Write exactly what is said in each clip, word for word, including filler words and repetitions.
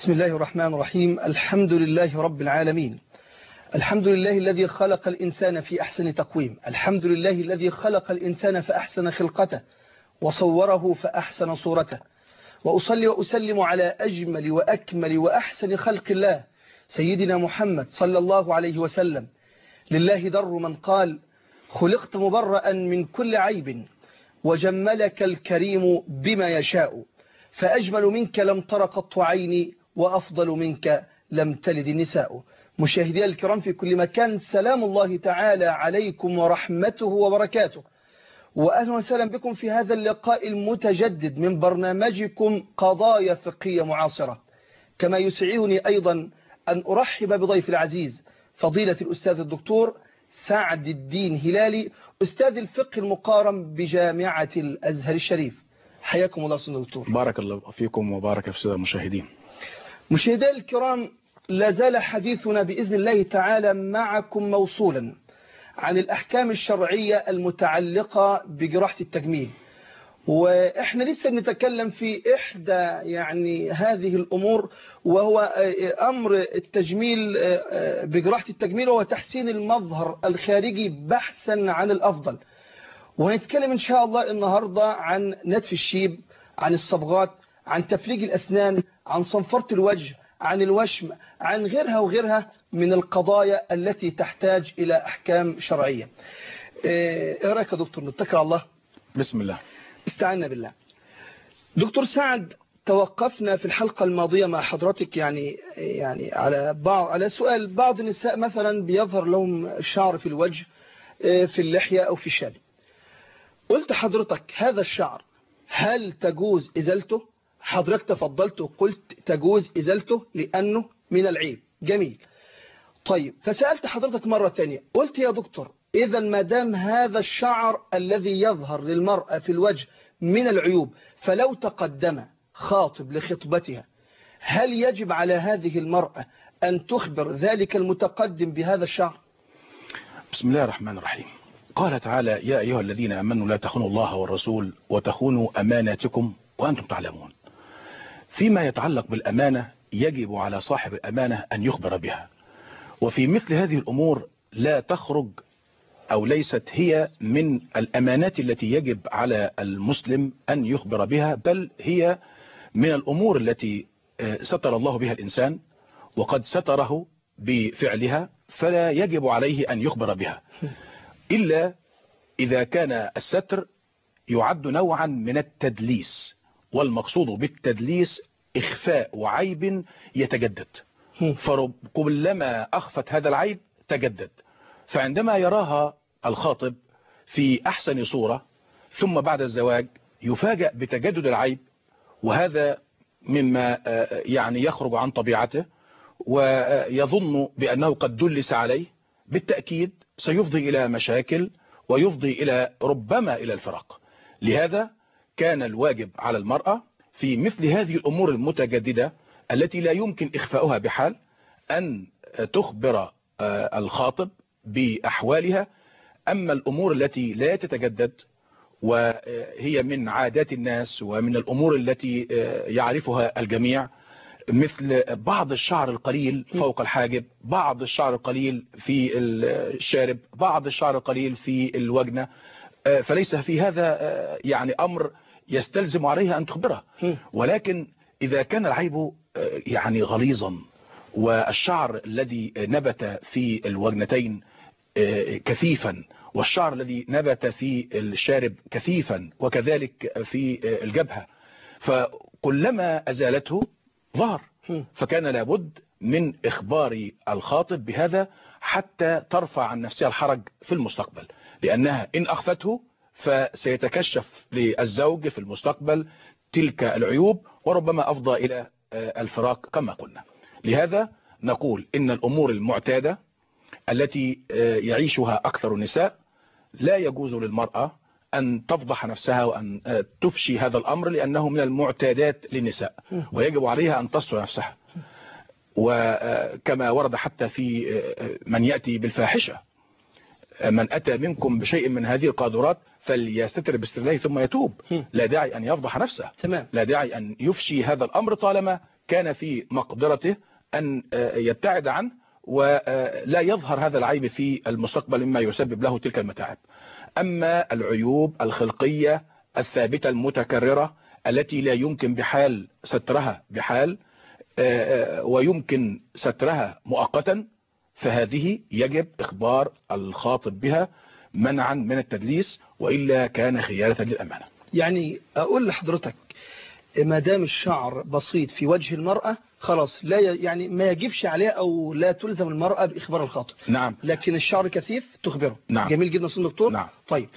بسم الله الرحمن الرحيم. الحمد لله رب العالمين. الحمد لله الذي خلق الإنسان في أحسن تقويم. الحمد لله الذي خلق الإنسان فأحسن خلقته وصوره فأحسن صورته. وأصلي وأسلم على أجمل وأكمل وأحسن خلق الله سيدنا محمد صلى الله عليه وسلم. لله در من قال: خلقت مبرأ من كل عيب وجملك الكريم بما يشاء، فأجمل منك لم تر قط عيني وأفضل منك لم تلد النساء. مشاهدي الكرام في كل مكان، سلام الله تعالى عليكم ورحمته وبركاته، وأهلا وسهلا بكم في هذا اللقاء المتجدد من برنامجكم قضايا فقهية معاصرة. كما يسعدني أيضا أن أرحب بضيف العزيز فضيلة الأستاذ الدكتور سعد الدين هلالي، أستاذ الفقه المقارن بجامعة الأزهر الشريف. حياكم الله سيدنا الدكتور. بارك الله فيكم وبارك في السادة المشاهدين. مشاهدي الكرام، لا زال حديثنا بإذن الله تعالى معكم موصولا عن الأحكام الشرعية المتعلقة بجراحة التجميل، وإحنا لسه بنتكلم في إحدى يعني هذه الأمور، وهو أمر التجميل بجراحة التجميل، وهو تحسين المظهر الخارجي بحثا عن الأفضل. وهنتكلم إن شاء الله النهاردة عن نتف الشيب، عن الصبغات، عن تفليج الأسنان، عن صنفرة الوجه، عن الوشم، عن غيرها وغيرها من القضايا التي تحتاج إلى أحكام شرعية. إيه رأيك يا دكتور؟ نتكل على الله. بسم الله. استعنا بالله. دكتور سعد، توقفنا في الحلقة الماضية مع حضرتك يعني يعني على بعض على سؤال بعض النساء مثلا بيظهر لهم شعر في الوجه، في اللحية أو في الشارب. قلت حضرتك هذا الشعر هل تجوز إزالته؟ حضرتك تفضلت وقلت تجوز إزالته لأنه من العيب. جميل. طيب، فسألت حضرتك مرة تانية، قلت يا دكتور إذا ما دام هذا الشعر الذي يظهر للمرأة في الوجه من العيوب، فلو تقدم خاطب لخطبتها هل يجب على هذه المرأة أن تخبر ذلك المتقدم بهذا الشعر؟ بسم الله الرحمن الرحيم. قال تعالى: يا أيها الذين آمنوا لا تخونوا الله والرسول وتخونوا أماناتكم وأنتم تعلمون. فيما يتعلق بالأمانة يجب على صاحب الأمانة أن يخبر بها، وفي مثل هذه الأمور لا تخرج أو ليست هي من الأمانات التي يجب على المسلم أن يخبر بها، بل هي من الأمور التي ستر الله بها الإنسان وقد ستره بفعلها، فلا يجب عليه أن يخبر بها إلا إذا كان الستر يعد نوعا من التدليس، والمقصود بالتدليس إخفاء وعيب يتجدد، فكلما أخفت هذا العيب تجدد، فعندما يراها الخاطب في أحسن صورة ثم بعد الزواج يفاجأ بتجدد العيب، وهذا مما يعني يخرج عن طبيعته ويظن بأنه قد دلس عليه، بالتأكيد سيفضي إلى مشاكل ويفضي إلى ربما إلى الفراق. لهذا كان الواجب على المرأة في مثل هذه الأمور المتجددة التي لا يمكن إخفاؤها بحال أن تخبر الخاطب بأحوالها. أما الأمور التي لا تتجدد وهي من عادات الناس ومن الأمور التي يعرفها الجميع، مثل بعض الشعر القليل فوق الحاجب، بعض الشعر القليل في الشارب، بعض الشعر القليل في الوجنة، فليس في هذا يعني أمر يستلزم عليها أن تخبره. ولكن إذا كان العيب يعني غليظا والشعر الذي نبت في الوجنتين كثيفا والشعر الذي نبت في الشارب كثيفا وكذلك في الجبهة، فكلما أزالته ظهر، فكان لابد من إخبار الخاطب بهذا حتى ترفع عن نفسها الحرج في المستقبل، لأنها إن أخفته فسيتكشف للزوج في المستقبل تلك العيوب وربما أفضى إلى الفراق كما قلنا. لهذا نقول إن الأمور المعتادة التي يعيشها أكثر النساء لا يجوز للمرأة أن تفضح نفسها وأن تفشي هذا الأمر، لأنه من المعتادات للنساء ويجب عليها أن تستر نفسها. وكما ورد حتى في من يأتي بالفاحشة: من أتى منكم بشيء من هذه القاذورات فليستتر باستر الله ثم يتوب. لا داعي أن يفضح نفسه، لا داعي أن يفشي هذا الأمر طالما كان في مقدرته أن يبتعد عنه ولا يظهر هذا العيب في المستقبل مما يسبب له تلك المتاعب. أما العيوب الخلقية الثابتة المتكررة التي لا يمكن بحال سترها بحال ويمكن سترها مؤقتا، فهذه يجب إخبار الخاطب بها منعا من التدليس، وإلا كان خيانة للأمانة. يعني أقول لحضرتك ما دام الشعر بسيط في وجه المرأة خلاص لا يعني ما يجبش عليها أو لا تلزم المرأة بإخبار الخاطب. نعم. لكن الشعر كثيف تخبره. نعم. جميل جدا أستاذ دكتور. نعم. طيب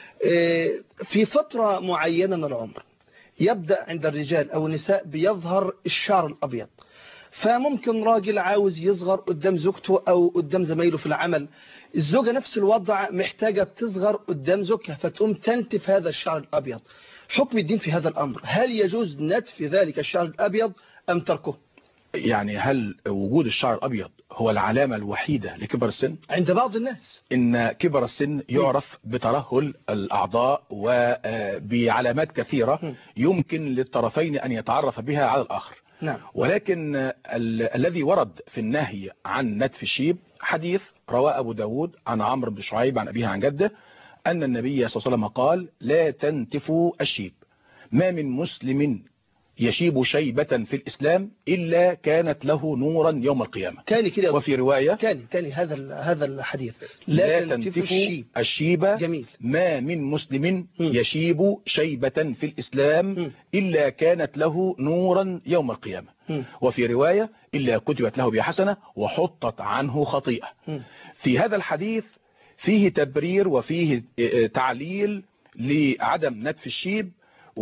في فترة معينة من العمر يبدأ عند الرجال أو النساء بيظهر الشعر الأبيض، فممكن راجل عاوز يصغر قدام زوجته أو قدام زمايله في العمل، الزوجة نفس الوضع محتاجة تصغر قدام زوجها فتقوم تنتف هذا الشعر الأبيض. حكم الدين في هذا الأمر، هل يجوز نتف ذلك الشعر الأبيض أم تركه؟ يعني هل وجود الشعر الأبيض هو العلامة الوحيدة لكبر السن؟ عند بعض الناس إن كبر السن يعرف بترهل الأعضاء وبعلامات كثيرة يمكن للطرفين أن يتعرف بها على الآخر. نعم. ولكن ال الذي ورد في النهي عن نتف الشيب حديث رواه أبو داود عن عمرو بن شعيب عن أبيه عن جده أن النبي صلى الله عليه وسلم قال: لا تنتفوا الشيب، ما من مسلم يشيب شيبة في الإسلام إلا كانت له نورا يوم القيامة. تاني كده. وفي رواية تاني تاني هذا هذا الحديث لا, لا تنتفوا الشيب, الشيب جميل. ما من مسلم يشيب شيبة في الإسلام م. إلا كانت له نورا يوم القيامة. م. وفي رواية إلا كتبت له بحسنة وحطت عنه خطيئة. م. في هذا الحديث فيه تبرير وفيه تعليل لعدم نتف الشيب،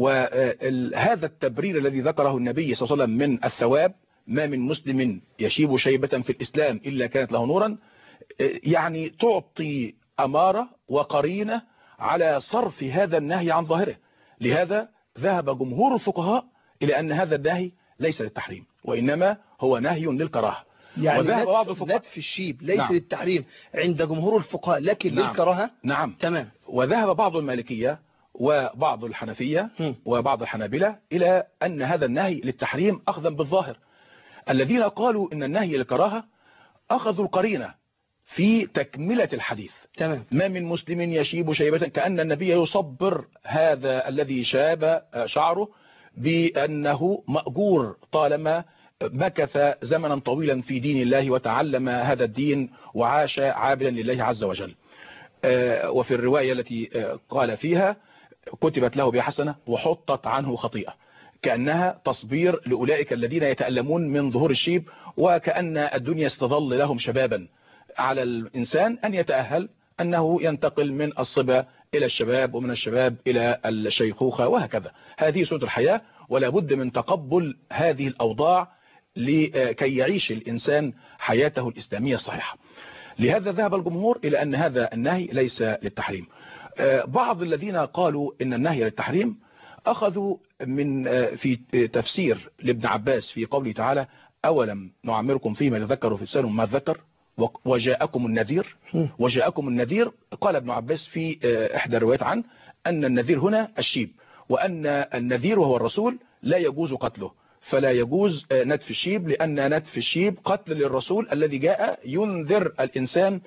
وهذا التبرير الذي ذكره النبي صلى الله عليه وسلم من الثواب ما من مسلم يشيب شيبة في الإسلام إلا كانت له نورا، يعني تعطي أمارة وقرينة على صرف هذا النهي عن ظاهره. لهذا ذهب جمهور الفقهاء إلى أن هذا النهي ليس للتحريم وإنما هو نهي للكراهة. يعني نتف, نتف الشيب ليس نعم. للتحريم عند جمهور الفقهاء لكن نعم. للكراهة. نعم. تمام. وذهب بعض المالكية وبعض الحنفية م. وبعض الحنابلة إلى أن هذا النهي للتحريم أخذا بالظاهر. الذين قالوا إن النهي للكراهة أخذوا القرينة في تكملة الحديث. تمام. ما من مسلم يشيب شيبة، كأن النبي يصبر هذا الذي شاب شعره بأنه مأجور طالما مكث زمنا طويلا في دين الله وتعلم هذا الدين وعاش عابدا لله عز وجل. وفي الرواية التي قال فيها كتبت له بحسنة وحطت عنه خطيئة، كأنها تصبير لأولئك الذين يتألمون من ظهور الشيب، وكأن الدنيا ستظل لهم شبابا. على الإنسان أن يتأهل أنه ينتقل من الصبا إلى الشباب ومن الشباب إلى الشيخوخة وهكذا. هذه سنة الحياة، ولا بد من تقبل هذه الأوضاع لكي يعيش الإنسان حياته الإسلامية الصحيحة. لهذا ذهب الجمهور إلى أن هذا النهي ليس للتحريم. بعض الذين قالوا إن النهي للتحريم أخذوا من في تفسير لابن عباس في قوله تعالى: أولم نعمركم فيما يذكر في السنة ما ذكر وجاءكم النذير. وجاءكم النذير قال ابن عباس في إحدى الروايات عنه أن النذير هنا الشيب، وأن النذير وهو الرسول لا يجوز قتله، فلا يجوز نتف الشيب، لأن نتف الشيب قتل للرسول الذي جاء ينذر الإنسان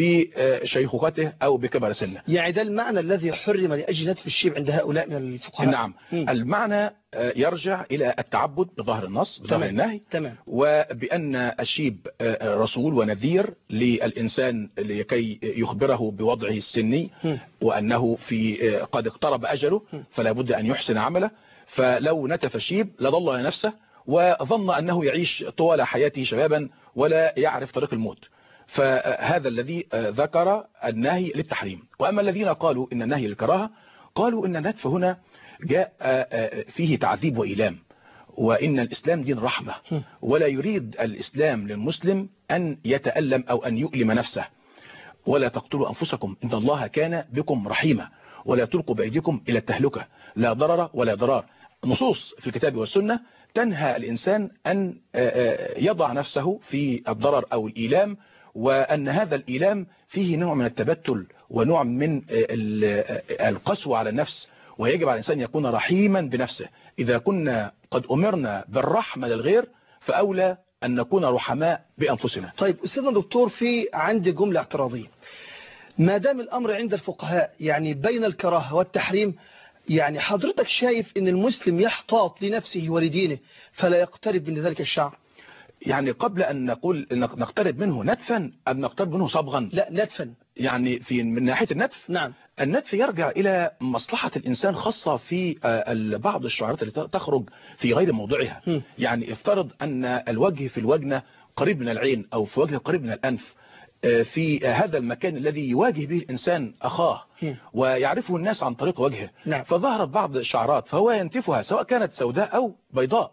بشيخوخته أو بكبر سنه. يعني ده المعنى الذي حرم لأجل نتف الشيب عند هؤلاء من الفقهاء. نعم. م. المعنى يرجع إلى التعبد بظاهر النص بظاهر النهي. تمام. وبأن الشيب رسول ونذير للإنسان لكي يخبره بوضعه السني م. وأنه في قد اقترب أجله فلا بد أن يحسن عمله. فلو نتف الشيب لضل نفسه وظن أنه يعيش طوال حياته شبابا ولا يعرف طريق الموت. فهذا الذي ذكر النهي للتحريم. وأما الذين قالوا إن النهي للكراهة قالوا إن النتف هنا جاء فيه تعذيب وإيلام، وإن الإسلام دين رحمة، ولا يريد الإسلام للمسلم أن يتألم أو أن يؤلم نفسه. ولا تقتلوا أنفسكم إن الله كان بكم رحيما ولا تلقوا بأيديكم إلى التهلكة لا ضرر ولا ضرار. نصوص في الكتاب والسنة تنهى الإنسان أن يضع نفسه في الضرر أو الإيلام، وأن هذا الإيلام فيه نوع من التبتل ونوع من القسوة على النفس، ويجب على الإنسان أن يكون رحيما بنفسه. إذا كنا قد أمرنا بالرحمة للغير فأولى أن نكون رحماء بأنفسنا. طيب أستاذنا دكتور، في عندي جملة اعتراضية. ما دام الأمر عند الفقهاء يعني بين الكراهة والتحريم، يعني حضرتك شايف أن المسلم يحتاط لنفسه ولدينه فلا يقترب من ذلك الشعر؟ يعني قبل أن نقول نقترب منه نتفا أم نقترب منه صبغا؟ لا، نتفا. يعني في من ناحية النتف، نعم، النتف يرجع إلى مصلحة الإنسان، خاصة في بعض الشعارات اللي تخرج في غير موضعها. م. يعني افترض أن الوجه في الوجنة قريب من العين، أو في وجه قريب من الأنف، في هذا المكان الذي يواجه به الإنسان أخاه ويعرفه الناس عن طريق وجهه. نعم. فظهرت بعض الشعارات فهو ينتفها سواء كانت سوداء أو بيضاء،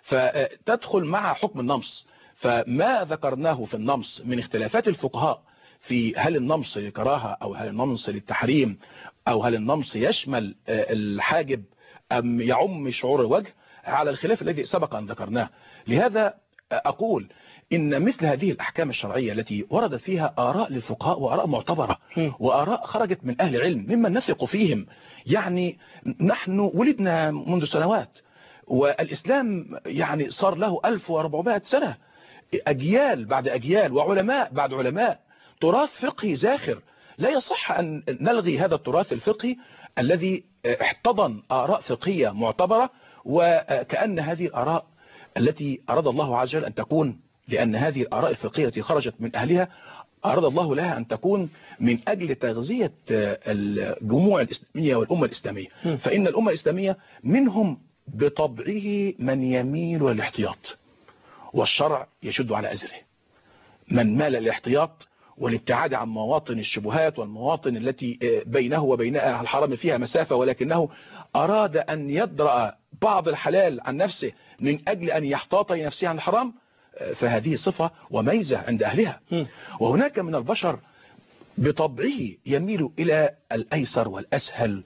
فتدخل مع حكم النمص. فما ذكرناه في النمص من اختلافات الفقهاء في هل النمص للكراهة أو هل النمص للتحريم أو هل النمص يشمل الحاجب أم يعم شعور الوجه، على الخلاف الذي سبق أن ذكرناه. لهذا أقول إن مثل هذه الأحكام الشرعية التي وردت فيها آراء للفقهاء وآراء معتبرة وآراء خرجت من أهل العلم ممن نثق فيهم، يعني نحن ولدنا منذ سنوات والإسلام يعني صار له ألف وأربعمائة سنة، أجيال بعد أجيال وعلماء بعد علماء، تراث فقهي زاخر. لا يصح أن نلغي هذا التراث الفقهي الذي احتضن آراء فقهية معتبرة، وكأن هذه الآراء التي أراد الله عز وجل أن تكون، لأن هذه الآراء الفقهية التي خرجت من أهلها أراد الله لها أن تكون من أجل تغذية الجموع الإسلامية والأمة الإسلامية. فإن الأمة الإسلامية منهم بطبعه من يميل للاحتياط، والشرع يشد على أزره. من مال للاحتياط والابتعاد عن مواطن الشبهات والمواطن التي بينه وبين الحرام فيها مسافة، ولكنه أراد أن يدرأ بعض الحلال عن نفسه من أجل أن يحتاط لنفسه عن الحرام، فهذه صفة وميزة عند أهلها. وهناك من البشر بطبعه يميل إلى الأيسر والأسهل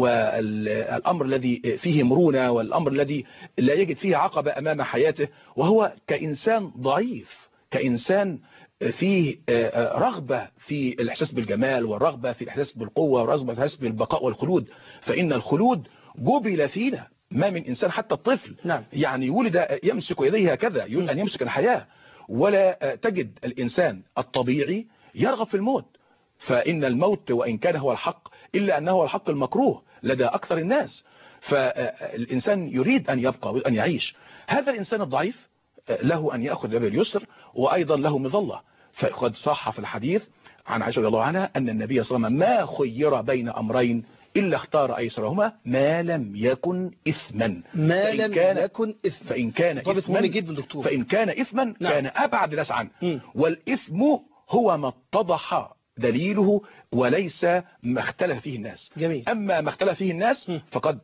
والأمر الذي فيه مرونة والأمر الذي لا يجد فيه عقبة أمام حياته، وهو كإنسان ضعيف، كإنسان فيه رغبة في الإحساس بالجمال والرغبة في الإحساس بالقوة والرغبة في الإحساس بالبقاء والخلود. فإن الخلود جبل فينا، ما من إنسان حتى الطفل نعم. يعني ولد يمسك يديه هكذا، يريد أن يمسك الحياة، ولا تجد الإنسان الطبيعي يرغب في الموت. فإن الموت وإن كان هو الحق إلا أنه هو الحق المكروه لدى أكثر الناس. فالإنسان يريد أن يبقى وأن يعيش. هذا الإنسان الضعيف له أن يأخذ باب اليسر، وأيضا له مظلة. فقد صح في الحديث عن عائشة رضي الله عنها أن النبي صلى الله عليه وسلم ما خير بين أمرين إلا اختار أيسرهما ما لم يكن إثما. ما لم يكن إثما. فإن كان إثما جدا دكتور. فإن كان إثما نعم. كان أبعد الناس عنه. والإثم هو ما اتضح دليله وليس ما اختلف فيه الناس. جميل. أما ما اختلف فيه الناس فقد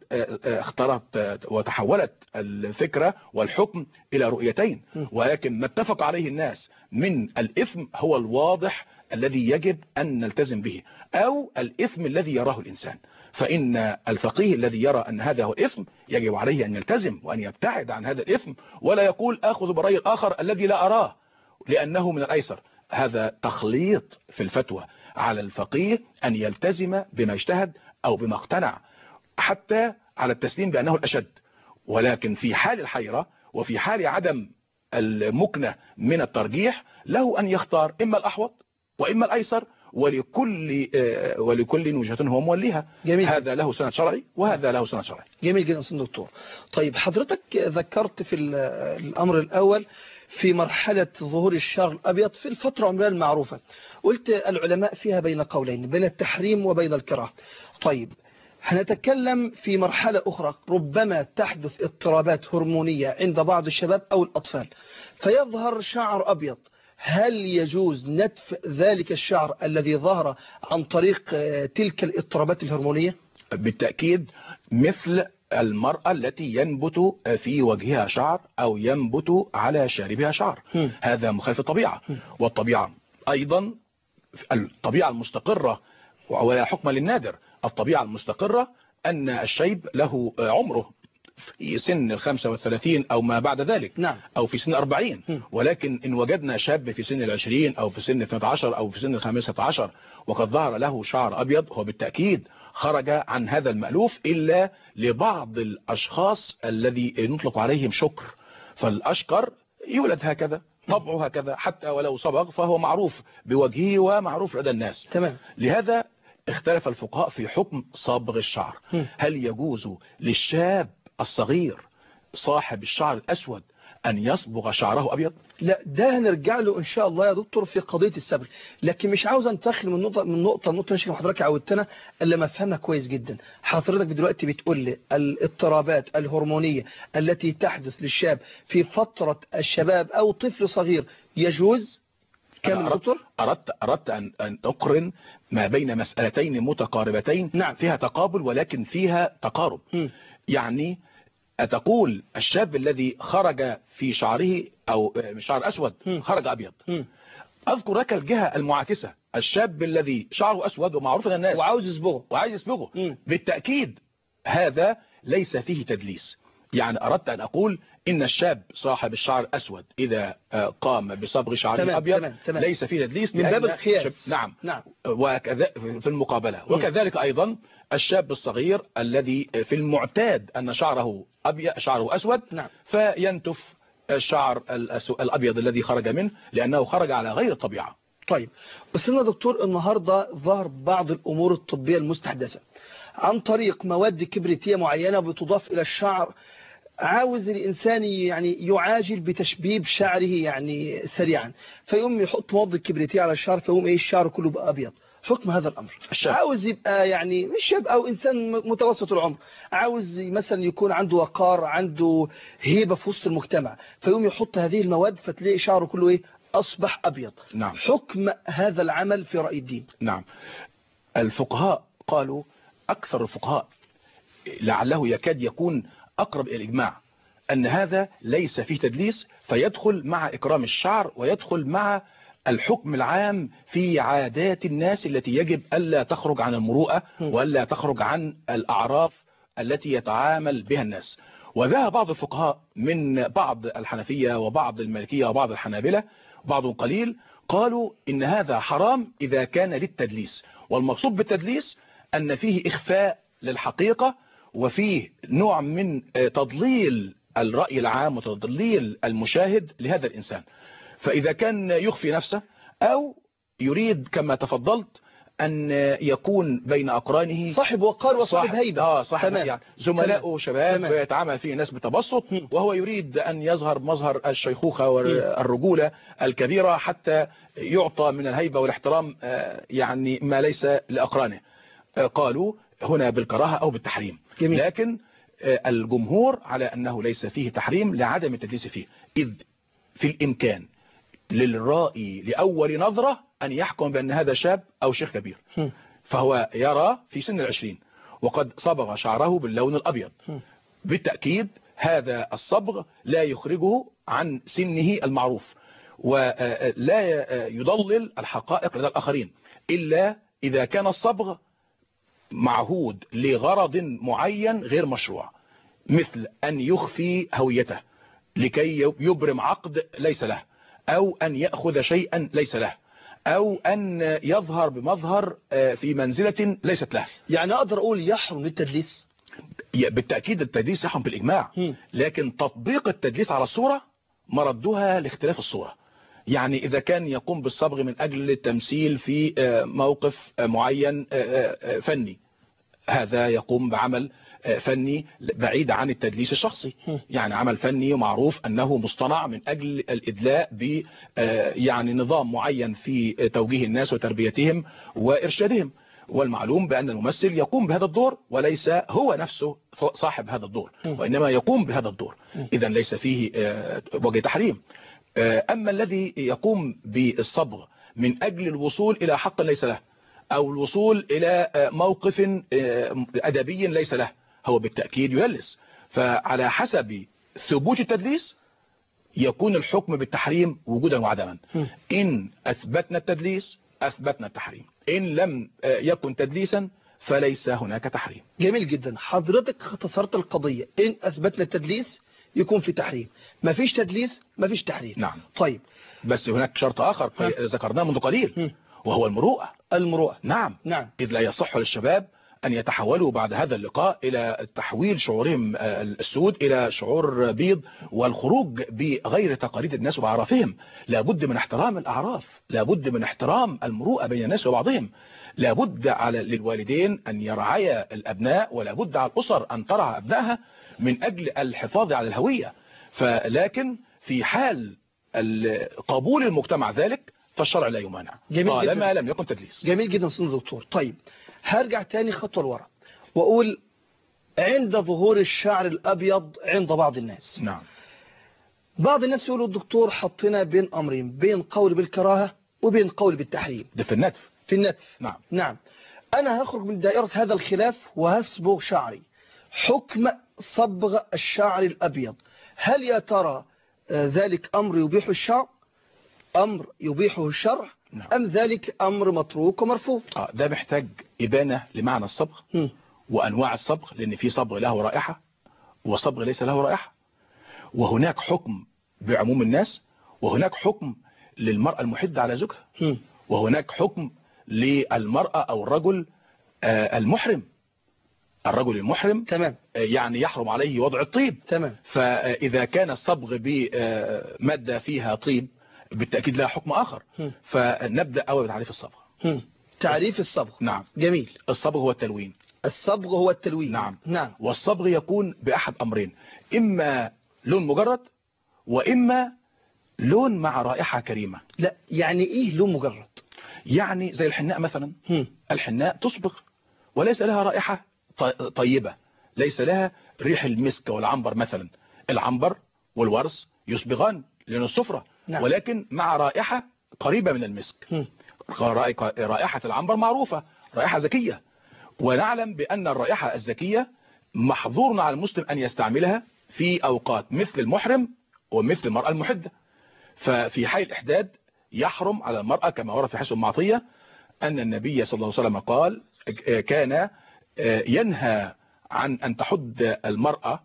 اختارت وتحولت الفكرة والحكم إلى رؤيتين، ولكن ما اتفق عليه الناس من الإثم هو الواضح الذي يجب أن نلتزم به، أو الإثم الذي يراه الإنسان. فإن الفقيه الذي يرى أن هذا هو الإثم يجب عليه أن يلتزم وأن يبتعد عن هذا الإثم، ولا يقول أخذ برأي الآخر الذي لا أراه لأنه من الأيسر. هذا تخليط في الفتوى. على الفقيه أن يلتزم بما اجتهد أو بما اقتنع، حتى على التسليم بأنه الأشد. ولكن في حال الحيرة وفي حال عدم المكنة من الترجيح له أن يختار إما الأحوط وإما الأيسر، ولكل ولكل وجهة هو موليها. جميل. هذا له سند شرعي وهذا له سند شرعي. جميل جدا سيد دكتور. طيب حضرتك ذكرت في الأمر الأول في مرحلة ظهور الشعر الأبيض في الفترة العمرية المعروفة، قلت العلماء فيها بين قولين، بين التحريم وبين الكراهة. طيب هنتكلم في مرحلة أخرى ربما تحدث اضطرابات هرمونية عند بعض الشباب أو الأطفال فيظهر شعر أبيض، هل يجوز نتف ذلك الشعر الذي ظهر عن طريق تلك الاضطرابات الهرمونية؟ بالتأكيد، مثل المرأة التي ينبت في وجهها شعر أو ينبت على شاربها شعر. م. هذا مخالف الطبيعة. م. والطبيعة أيضا الطبيعة المستقرة ولا حكم للنادر. الطبيعة المستقرة أن الشيب له عمره في سن الخمسة والثلاثين أو ما بعد ذلك. نعم. أو في سن أربعين. م. ولكن إن وجدنا شاب في سن العشرين أو في سن اثني عشر أو في سن الخامسة عشر وقد ظهر له شعر أبيض، هو بالتأكيد خرج عن هذا المألوف إلا لبعض الأشخاص الذي نطلق عليهم شكر. فالأشقر يولد هكذا، طبعه هكذا، حتى ولو صبغ فهو معروف بوجهه ومعروف لدى الناس. تمام. لهذا اختلف الفقهاء في حكم صبغ الشعر. م. هل يجوز للشاب الصغير صاحب الشعر الأسود أن يصبغ شعره أبيض؟ لا، ده هنرجع له إن شاء الله يا دكتور في قضية الصبغ، لكن مش عاوز انتقل من نقطة من نقطة لنقطة نشكل حضرتك عودتنا إلا ما أفهمها كويس جدا. حضرتك دلوقتي بتقول لي الاضطرابات الهرمونية التي تحدث للشاب في فترة الشباب أو طفل صغير يجوز كامل أردت, دكتور؟ أردت, أردت أن, أن أقرن ما بين مسألتين متقاربتين. نعم. فيها تقابل ولكن فيها تقارب. م. يعني أتقول الشاب الذي خرج في شعره أو شعر أسود م. خرج أبيض. م. أذكر لك الجهة المعاكسة، الشاب الذي شعره أسود ومعروف للناس وعاوز يصبغه وعايز يصبغه، م. بالتأكيد هذا ليس فيه تدليس. يعني أردت أن أقول إن الشاب صاحب الشعر الأسود إذا قام بصبغ شعره تمام أبيض تمام تمام. ليس فيه تدليس من باب القياس. نعم نعم. وكذا في المقابلة. وكذلك أيضا الشاب الصغير الذي في المعتاد أن شعره أبيض شعره أسود، نعم. فينتف الشعر الأبيض الذي خرج منه لأنه خرج على غير الطبيعة. طيب أستاذنا دكتور، النهاردة ظهر بعض الأمور الطبية المستحدثة عن طريق مواد كبريتية معينة بتضاف إلى الشعر، عاوز الإنسان يعني يعاجل بتشبيب شعره يعني سريعا، فيقوم يحط مواد كبريتية على الشعر فيقوم إيه الشعر كله بقى أبيض. حكم هذا الأمر الشاب. عاوز يبقى يعني مش شاب أو إنسان متوسط العمر، عاوز مثلا يكون عنده وقار، عنده هيبة في وسط المجتمع، فيقوم يحط هذه المواد فتلاقي شعره كله إيه أصبح أبيض. نعم. حكم هذا العمل في رأي الدين؟ نعم. الفقهاء قالوا، أكثر الفقهاء لعله يكاد يكون أقرب إلى الإجماع، أن هذا ليس فيه تدليس، فيدخل مع إكرام الشعر ويدخل مع الحكم العام في عادات الناس التي يجب ألا تخرج عن المروءة وألا تخرج عن الأعراف التي يتعامل بها الناس. وذهب بعض الفقهاء من بعض الحنفية وبعض المالكية وبعض الحنابلة بعض قليل قالوا إن هذا حرام إذا كان للتدليس، والمقصود بالتدليس أن فيه إخفاء للحقيقة وفيه نوع من تضليل الرأي العام وتضليل المشاهد لهذا الإنسان. فإذا كان يخفي نفسه أو يريد كما تفضلت أن يكون بين أقرانه صاحب وقار وصاحب هيبة، آه صاحب يعني زملاء شباب يتعامل فيه ناس بتبسط، وهو يريد أن يظهر مظهر الشيخوخة والرجولة الكبيرة حتى يعطى من الهيبة والاحترام يعني ما ليس لأقرانه. قالوا هنا بالكراهة أو بالتحريم. جميل. لكن الجمهور على أنه ليس فيه تحريم لعدم التدليس فيه، إذ في الإمكان للرائي لأول نظرة أن يحكم بأن هذا شاب أو شيخ كبير، فهو يرى في سن العشرين وقد صبغ شعره باللون الأبيض. بالتأكيد هذا الصبغ لا يخرجه عن سنه المعروف ولا يضلل الحقائق لدى الآخرين، إلا إذا كان الصبغ معهود لغرض معين غير مشروع، مثل أن يخفي هويته لكي يبرم عقد ليس له، أو أن يأخذ شيئا ليس له، أو أن يظهر بمظهر في منزلة ليست له. يعني أقدر أقول يحرم التدليس؟ بالتأكيد التدليس يحرم بالإجماع، لكن تطبيق التدليس على الصورة مردها لاختلاف الصورة. يعني إذا كان يقوم بالصبغ من أجل التمثيل في موقف معين فني، هذا يقوم بعمل فني بعيد عن التدليس الشخصي، يعني عمل فني معروف أنه مصطنع من أجل الإدلاء ب يعني نظام معين في توجيه الناس وتربيتهم وإرشادهم، والمعلوم بأن الممثل يقوم بهذا الدور وليس هو نفسه صاحب هذا الدور، وإنما يقوم بهذا الدور، إذن ليس فيه وجه تحريم. أما الذي يقوم بالصبغ من أجل الوصول إلى حق ليس له أو الوصول إلى موقف أدبي ليس له، هو بالتأكيد يدلس. فعلى حسب ثبوت التدليس يكون الحكم بالتحريم وجودا وعدما. إن أثبتنا التدليس أثبتنا التحريم، إن لم يكن تدليسا فليس هناك تحريم. جميل جدا، حضرتك اختصرت القضية، إن أثبتنا التدليس يكون في تحريم، ما فيش تدليس ما فيش تحريم. نعم. طيب بس هناك شرط آخر ذكرناه منذ قليل، وهو المروءة. المروءة. نعم. نعم. إذ لا يصح للشباب أن يتحولوا بعد هذا اللقاء إلى تحويل شعورهم السود إلى شعور بيض، والخروج بغير تقاليد الناس وأعرافهم. لابد من احترام الأعراف، لابد من احترام المروءة بين الناس وبعضهم، لابد على للوالدين أن يرعيا الأبناء، ولابد على الأسر أن ترعى أبنائها من أجل الحفاظ على الهوية. فلكن في حال قبول المجتمع ذلك فالشرع لا يمانع طالما لم يكن تدليس. جميل جدا سيدنا الدكتور. طيب هرجع تاني خطوة لورا وأقول عند ظهور الشعر الأبيض عند بعض الناس، نعم، بعض الناس يقولوا الدكتور حطنا بين أمرين، بين قول بالكراهة وبين قول بالتحريم. ده في النتف. في النتف. نعم. نعم. أنا هخرج من دائرة هذا الخلاف وهصبغ شعري. حكم صبغ الشعر الأبيض، هل يا ترى ذلك أمر يبيح الشرع، أمر يبيحه الشرع، نعم. أم ذلك أمر متروك ومرفوض؟ آه ده محتاج إبانة لمعنى الصبغ م. وأنواع الصبغ، لأن في صبغ له رائحة وصبغ ليس له رائحة، وهناك حكم بعموم الناس، وهناك حكم للمرأة المحدة على زوجها، م. وهناك حكم للمرأة أو الرجل آه المحرم. الرجل المحرم تمام. يعني يحرم عليه وضع الطيب. تمام. فإذا كان الصبغ بمادة فيها طيب بالتأكيد لها حكم آخر. م. فنبدأ أول بتعريف الصبغ. م. تعريف الصبغ. نعم. جميل. الصبغ هو التلوين. الصبغ هو التلوين. نعم. نعم. والصبغ يكون بأحد أمرين، إما لون مجرد وإما لون مع رائحة كريمة. لا يعني إيه لون مجرد؟ يعني زي الحناء مثلا. م. الحناء تصبغ وليس لها رائحة طيبة، ليس لها ريح المسك والعنبر مثلا. العنبر والورس يصبغان لأن الصفرة. نعم. ولكن مع رائحة قريبة من المسك. م. رائحة العنبر معروفة، رائحة زكية، ونعلم بأن الرائحة الزكية محظور على المسلم أن يستعملها في أوقات مثل المحرم ومثل المرأة المحدة. ففي حي الإحداد يحرم على المرأة كما ورد في حديث أم عطية أن النبي صلى الله عليه وسلم قال كان ينهى عن أن تحد المرأة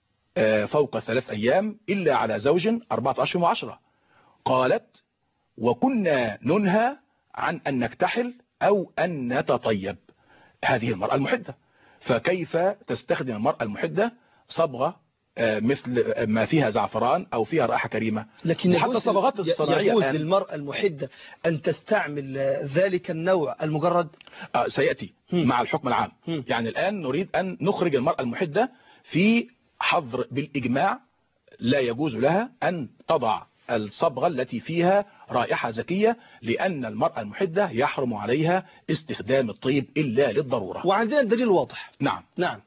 فوق ثلاث أيام إلا على زوج أربعة أشهر وعشرة. قالت وكنا ننهى عن أن نكتحل أو أن نتطيب. هذه المرأة المحدة، فكيف تستخدم المرأة المحدة صبغة مثل ما فيها زعفران أو فيها رائحة كريمة؟ لكن حتى الصبغات الصناعية يجوز للمرأة المحدة أن تستعمل ذلك النوع المجرد؟ آه سيأتي هم. مع الحكم العام. هم. يعني الآن نريد أن نخرج المرأة المحدة في حظر بالإجماع، لا يجوز لها أن تضع الصبغة التي فيها رائحة زكية، لأن المرأة المحدة يحرم عليها استخدام الطيب إلا للضرورة. وعندنا الدليل واضح. نعم. نعم.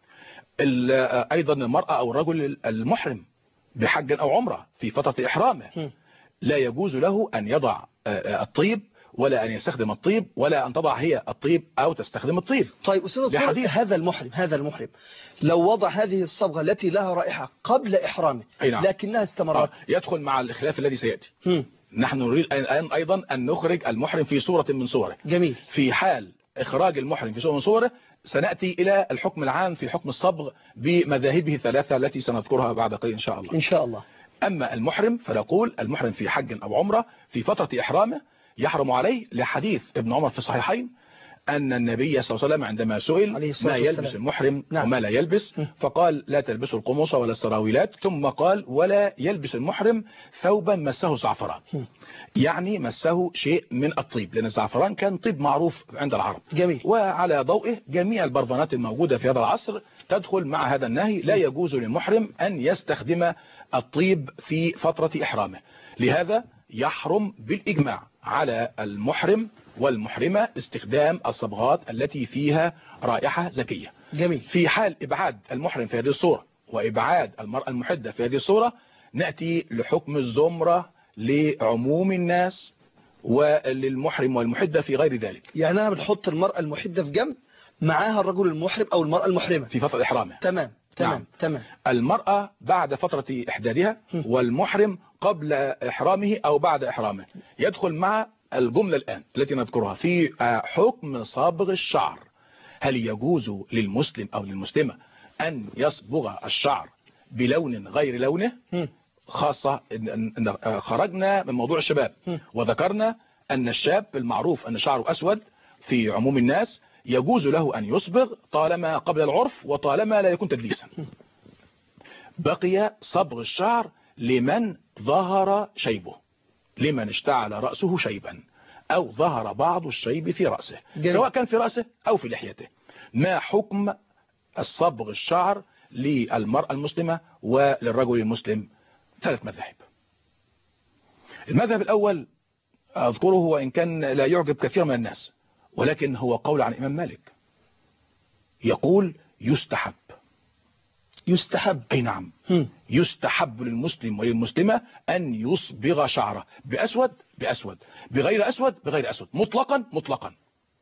أيضا المرأة أو الرجل المحرم بحج أو عمرة في فترة إحرامه لا يجوز له أن يضع الطيب ولا أن يستخدم الطيب ولا أن تضع هي الطيب أو تستخدم الطيب. طيب أستاذ هذا المحرم هذا المحرم لو وضع هذه الصبغة التي لها رائحة قبل إحرامه نعم. لكنها استمرت، يدخل مع الخلاف الذي سيأتي. هم. نحن نريد أن أيضا أن نخرج المحرم في صورة من صوره. جميل. في حال إخراج المحرم في صورة من صوره سنأتي إلى الحكم العام في حكم الصبغ بمذاهبه الثلاثة التي سنذكرها بعد قليل إن شاء الله. إن شاء الله. أما المحرم فنقول المحرم في حج أو عمرة في فترة إحرامه يحرم عليه لحديث ابن عمر في الصحيحين أن النبي صلى الله عليه وسلم عندما سئل ما يلبس المحرم نعم. وما لا يلبس، فقال لا تلبسوا القمص ولا السراويلات، ثم قال ولا يلبس المحرم ثوبا مسه زعفران، يعني مسه شيء من الطيب، لأن الزعفران كان طيب معروف عند العرب. جميل. وعلى ضوئه جميع البرفانات الموجودة في هذا العصر تدخل مع هذا النهي. لا يجوز للمحرم أن يستخدم الطيب في فترة إحرامه، لهذا يحرم بالإجماع على المحرم والمحرمة استخدام الصبغات التي فيها رائحة زكية. جميل. في حال إبعاد المحرم في هذه الصورة وإبعاد المرأة المحدة في هذه الصورة نأتي لحكم الزمرة لعموم الناس وللمحرم والمحدة في غير ذلك. يعني أنا بنحط المرأة المحدة في جنب معاها الرجل المحرم أو المرأة المحرمة في فترة إحرامه. تمام تمام. نعم. تمام. المرأة بعد فترة إحدادها والمحرم قبل إحرامه أو بعد إحرامه. يدخل مع الجملة الآن التي نذكرها في حكم صبغ الشعر. هل يجوز للمسلم أو للمسلمة أن يصبغ الشعر بلون غير لونه؟ خاصة إن خرجنا من موضوع الشباب وذكرنا أن الشاب المعروف أن شعره أسود في عموم الناس يجوز له أن يصبغ طالما قبل العرف وطالما لا يكون تدليسا. بقي صبغ الشعر لمن ظهر شيبه، لمن اشتعل رأسه شيبا أو ظهر بعض الشيب في رأسه جميل. سواء كان في رأسه أو في لحيته. ما حكم الصبغ الشعر للمرأة المسلمة وللرجل المسلم؟ ثلاث مذاهب. المذهب الأول أذكره وإن كان لا يعجب كثير من الناس، ولكن هو قول عن الإمام مالك، يقول يستحب. يستحب أي نعم. هم. يستحب للمسلم وللمسلمة أن يصبغ شعره بأسود بأسود، بغير أسود بغير أسود، مطلقا مطلقا.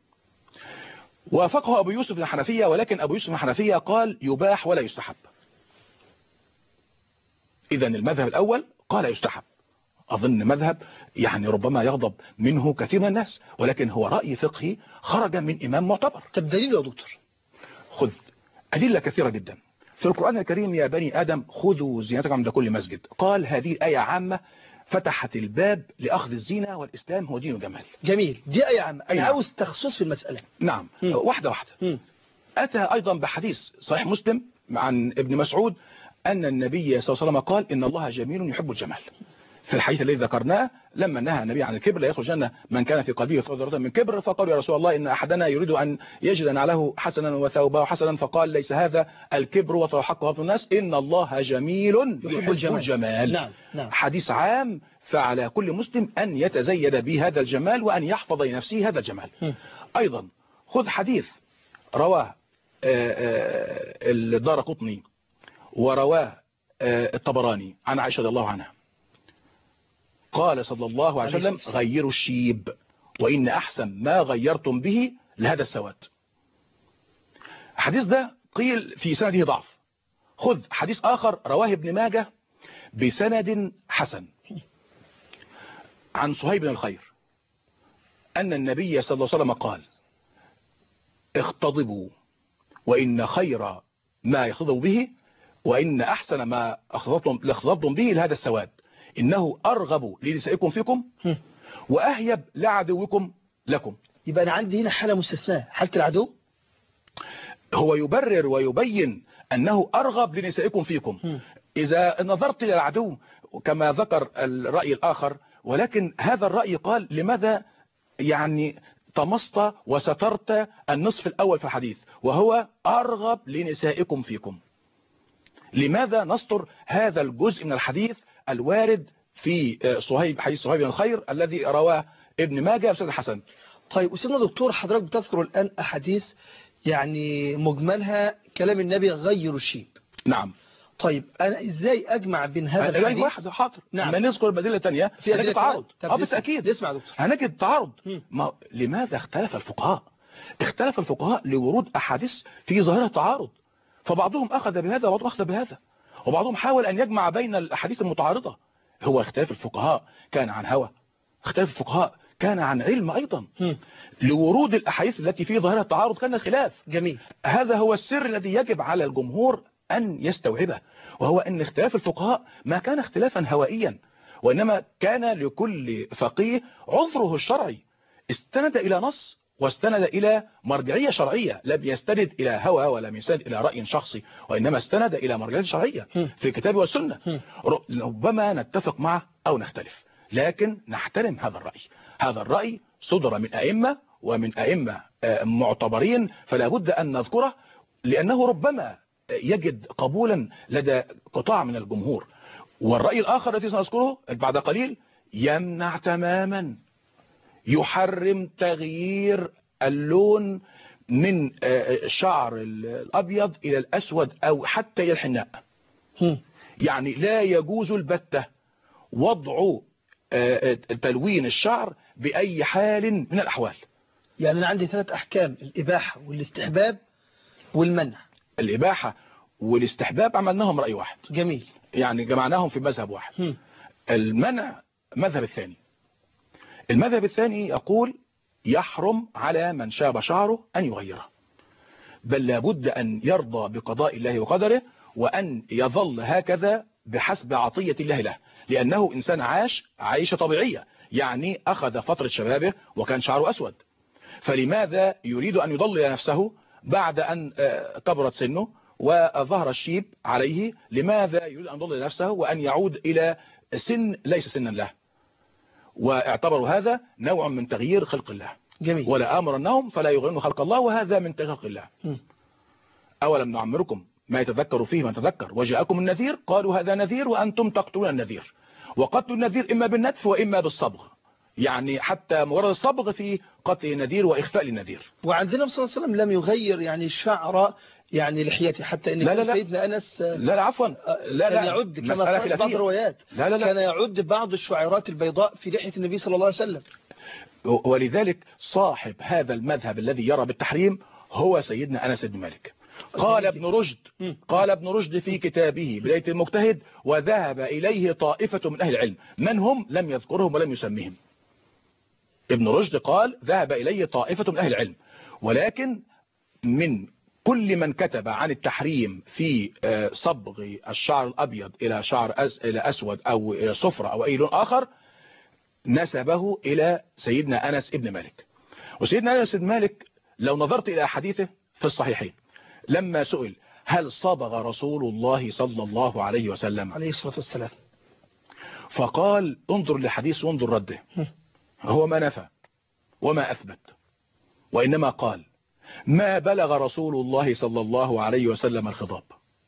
وافقه أبو يوسف الحنفية، ولكن أبو يوسف الحنفية قال يباح ولا يستحب. إذن المذهب الأول قال يستحب. أظن مذهب يعني ربما يغضب منه كثير من الناس، ولكن هو رأي فقهي خرج من إمام معتبر. طب دليل يا دكتور؟ خذ أدلة كثيرة جدا في القرآن الكريم. يا بني آدم خذوا زينتكم عند كل مسجد. قال هذه الآية عامة فتحت الباب لأخذ الزينة، والإسلام هو دين الجمال. جميل، دي آية عامة. أنا نعم. عاوز تخصص في المسألة. نعم. هم. واحدة واحدة. هم. أتى أيضا بحديث صحيح مسلم عن ابن مسعود أن النبي صلى الله عليه وسلم قال إن الله جميل يحب الجمال. في الحديث الذي ذكرناه لما نهى النبي عن الكبر، لا يدخل الجنة من كان في قلبه مثقال ذرة من كبر، فقالوا يا رسول الله إن أحدنا يريد أن يجد نعله حسنا وثوبه حسنا، فقال ليس هذا الكبر وتحقق الناس، إن الله جميل يحب الجمال, الجمال. نعم. نعم. حديث عام، فعلى كل مسلم أن يتزيد بهذا الجمال وأن يحفظ لنفسه هذا الجمال. م. أيضا خذ حديث رواه الدارقطني ورواه الطبراني عن عائشة رضي الله عنها، قال صلى الله عليه وسلم غيروا الشيب وإن أحسن ما غيرتم به لهذا السواد. الحديث ده قيل في سنده ضعف. خذ حديث آخر رواه ابن ماجه بسند حسن عن صهيب بن الخير أن النبي صلى الله عليه وسلم قال اختضبوا وإن خير ما يختضب به وإن أحسن ما اختضبتم به لهذا السواد، إنه أرغب لنسائكم فيكم وأهيب لعدوكم لكم. يبقى أنا عندي هنا حالة مستثناة، حالة العدو. هو يبرر ويبين أنه أرغب لنسائكم فيكم م. إذا نظرت إلى العدو كما ذكر الرأي الآخر، ولكن هذا الرأي قال لماذا يعني طمست وسترت النصف الأول في الحديث وهو أرغب لنسائكم فيكم؟ لماذا نستر هذا الجزء من الحديث الوارد في صهيب، حديث صهيب بن الخير الذي رواه ابن ماجه بسند حسن؟ طيب أستاذنا دكتور، حضرتك بتذكر الآن أحاديث يعني مجملها كلام النبي غير الشيب. نعم. طيب أنا إزاي أجمع بين هذا الحديث؟ واحد حاضر. نعم. ما نذكر الأدلة الثانية في هنجد تعارض. اه بس أكيد نسمع دكتور. هنجد تعارض. ما لماذا اختلف الفقهاء؟ اختلف الفقهاء لورود أحاديث في ظاهرة تعارض، فبعضهم أخذ بهذا وبعضهم أخذ بهذا، وبعضهم حاول أن يجمع بين الأحاديث المتعارضة. هو اختلاف الفقهاء كان عن هوى، اختلاف الفقهاء كان عن علم أيضا. م. لورود الأحاديث التي في ظاهرة التعارض كان خلاف. جميل. هذا هو السر الذي يجب على الجمهور أن يستوعبه، وهو أن اختلاف الفقهاء ما كان اختلافا هوائيا، وإنما كان لكل فقيه عذره الشرعي، استند إلى نص واستند إلى مرجعية شرعية، لم يستند إلى هوى ولم يستند إلى رأي شخصي، وإنما استند إلى مرجعية شرعية في الكتاب والسنة. ربما نتفق معه أو نختلف، لكن نحترم هذا الرأي. هذا الرأي صدر من أئمة ومن أئمة معتبرين، فلا بد أن نذكره لأنه ربما يجد قبولا لدى قطاع من الجمهور. والرأي الآخر الذي سنذكره بعد قليل يمنع تماما، يحرم تغيير اللون من الشعر الأبيض إلى الأسود أو حتى إلى الحناء. يعني لا يجوز البتة وضع تلوين الشعر بأي حال من الأحوال. يعني أنا عندي ثلاث أحكام: الإباحة والاستحباب والمنع. الإباحة والاستحباب عملناهم رأي واحد. جميل. يعني جمعناهم في مذهب واحد. م. المنع مذهب الثاني. المذهب الثاني يقول يحرم على من شاب شعره أن يغيره، بل لابد أن يرضى بقضاء الله وقدره وأن يظل هكذا بحسب عطية الله له، لأنه إنسان عاش عيشة طبيعية، يعني أخذ فترة شبابه وكان شعره أسود، فلماذا يريد أن يضلل نفسه بعد أن كبرت سنه وظهر الشيب عليه؟ لماذا يريد أن يضلل نفسه وأن يعود إلى سن ليس سنا له؟ واعتبروا هذا نوع من تغيير خلق الله. جميل. ولا أمرنهم فلا يغيرون خلق الله، وهذا من تغيير خلق الله. م. أولم نعمركم ما يتذكر فيه من تذكر وجاءكم النذير قالوا هذا نذير وأنتم تقتلون النذير. وقتل النذير إما بالنتف وإما بالصبغ، يعني حتى مجرد الصبغ في قتل النذير وإخفاء النذير. وعندنا صلى الله عليه وسلم لم يغير يعني شعر يعني لحيته، حتى ان لا لا لا. سيدنا أنس لا لا عفوا لا كان لا يعد كما قال بعض الروايات لا لا لا. كان يعد بعض الشعيرات البيضاء في لحية النبي صلى الله عليه وسلم. ولذلك صاحب هذا المذهب الذي يرى بالتحريم هو سيدنا أنس بن مالك. قال ابن رشد قال ابن رشد في كتابه بداية المجتهد: وذهب إليه طائفة من أهل العلم، من هم؟ لم يذكرهم ولم يسميهم. ابن رشد قال ذهب إليه طائفة من أهل العلم، ولكن من كل من كتب عن التحريم في صبغ الشعر الأبيض إلى شعر أس إلى أسود أو إلى صفرة أو أي لون آخر نسبه إلى سيدنا أنس بن مالك. وسيدنا أنس بن مالك لو نظرت إلى حديثه في الصحيحين لما سئل هل صبغ رسول الله صلى الله عليه وسلم عليه الصلاة والسلام، فقال انظر للحديث وانظر رده، هو ما نفى وما أثبت، وإنما قال ما بلغ رسول الله صلى الله عليه وسلم الخضاب.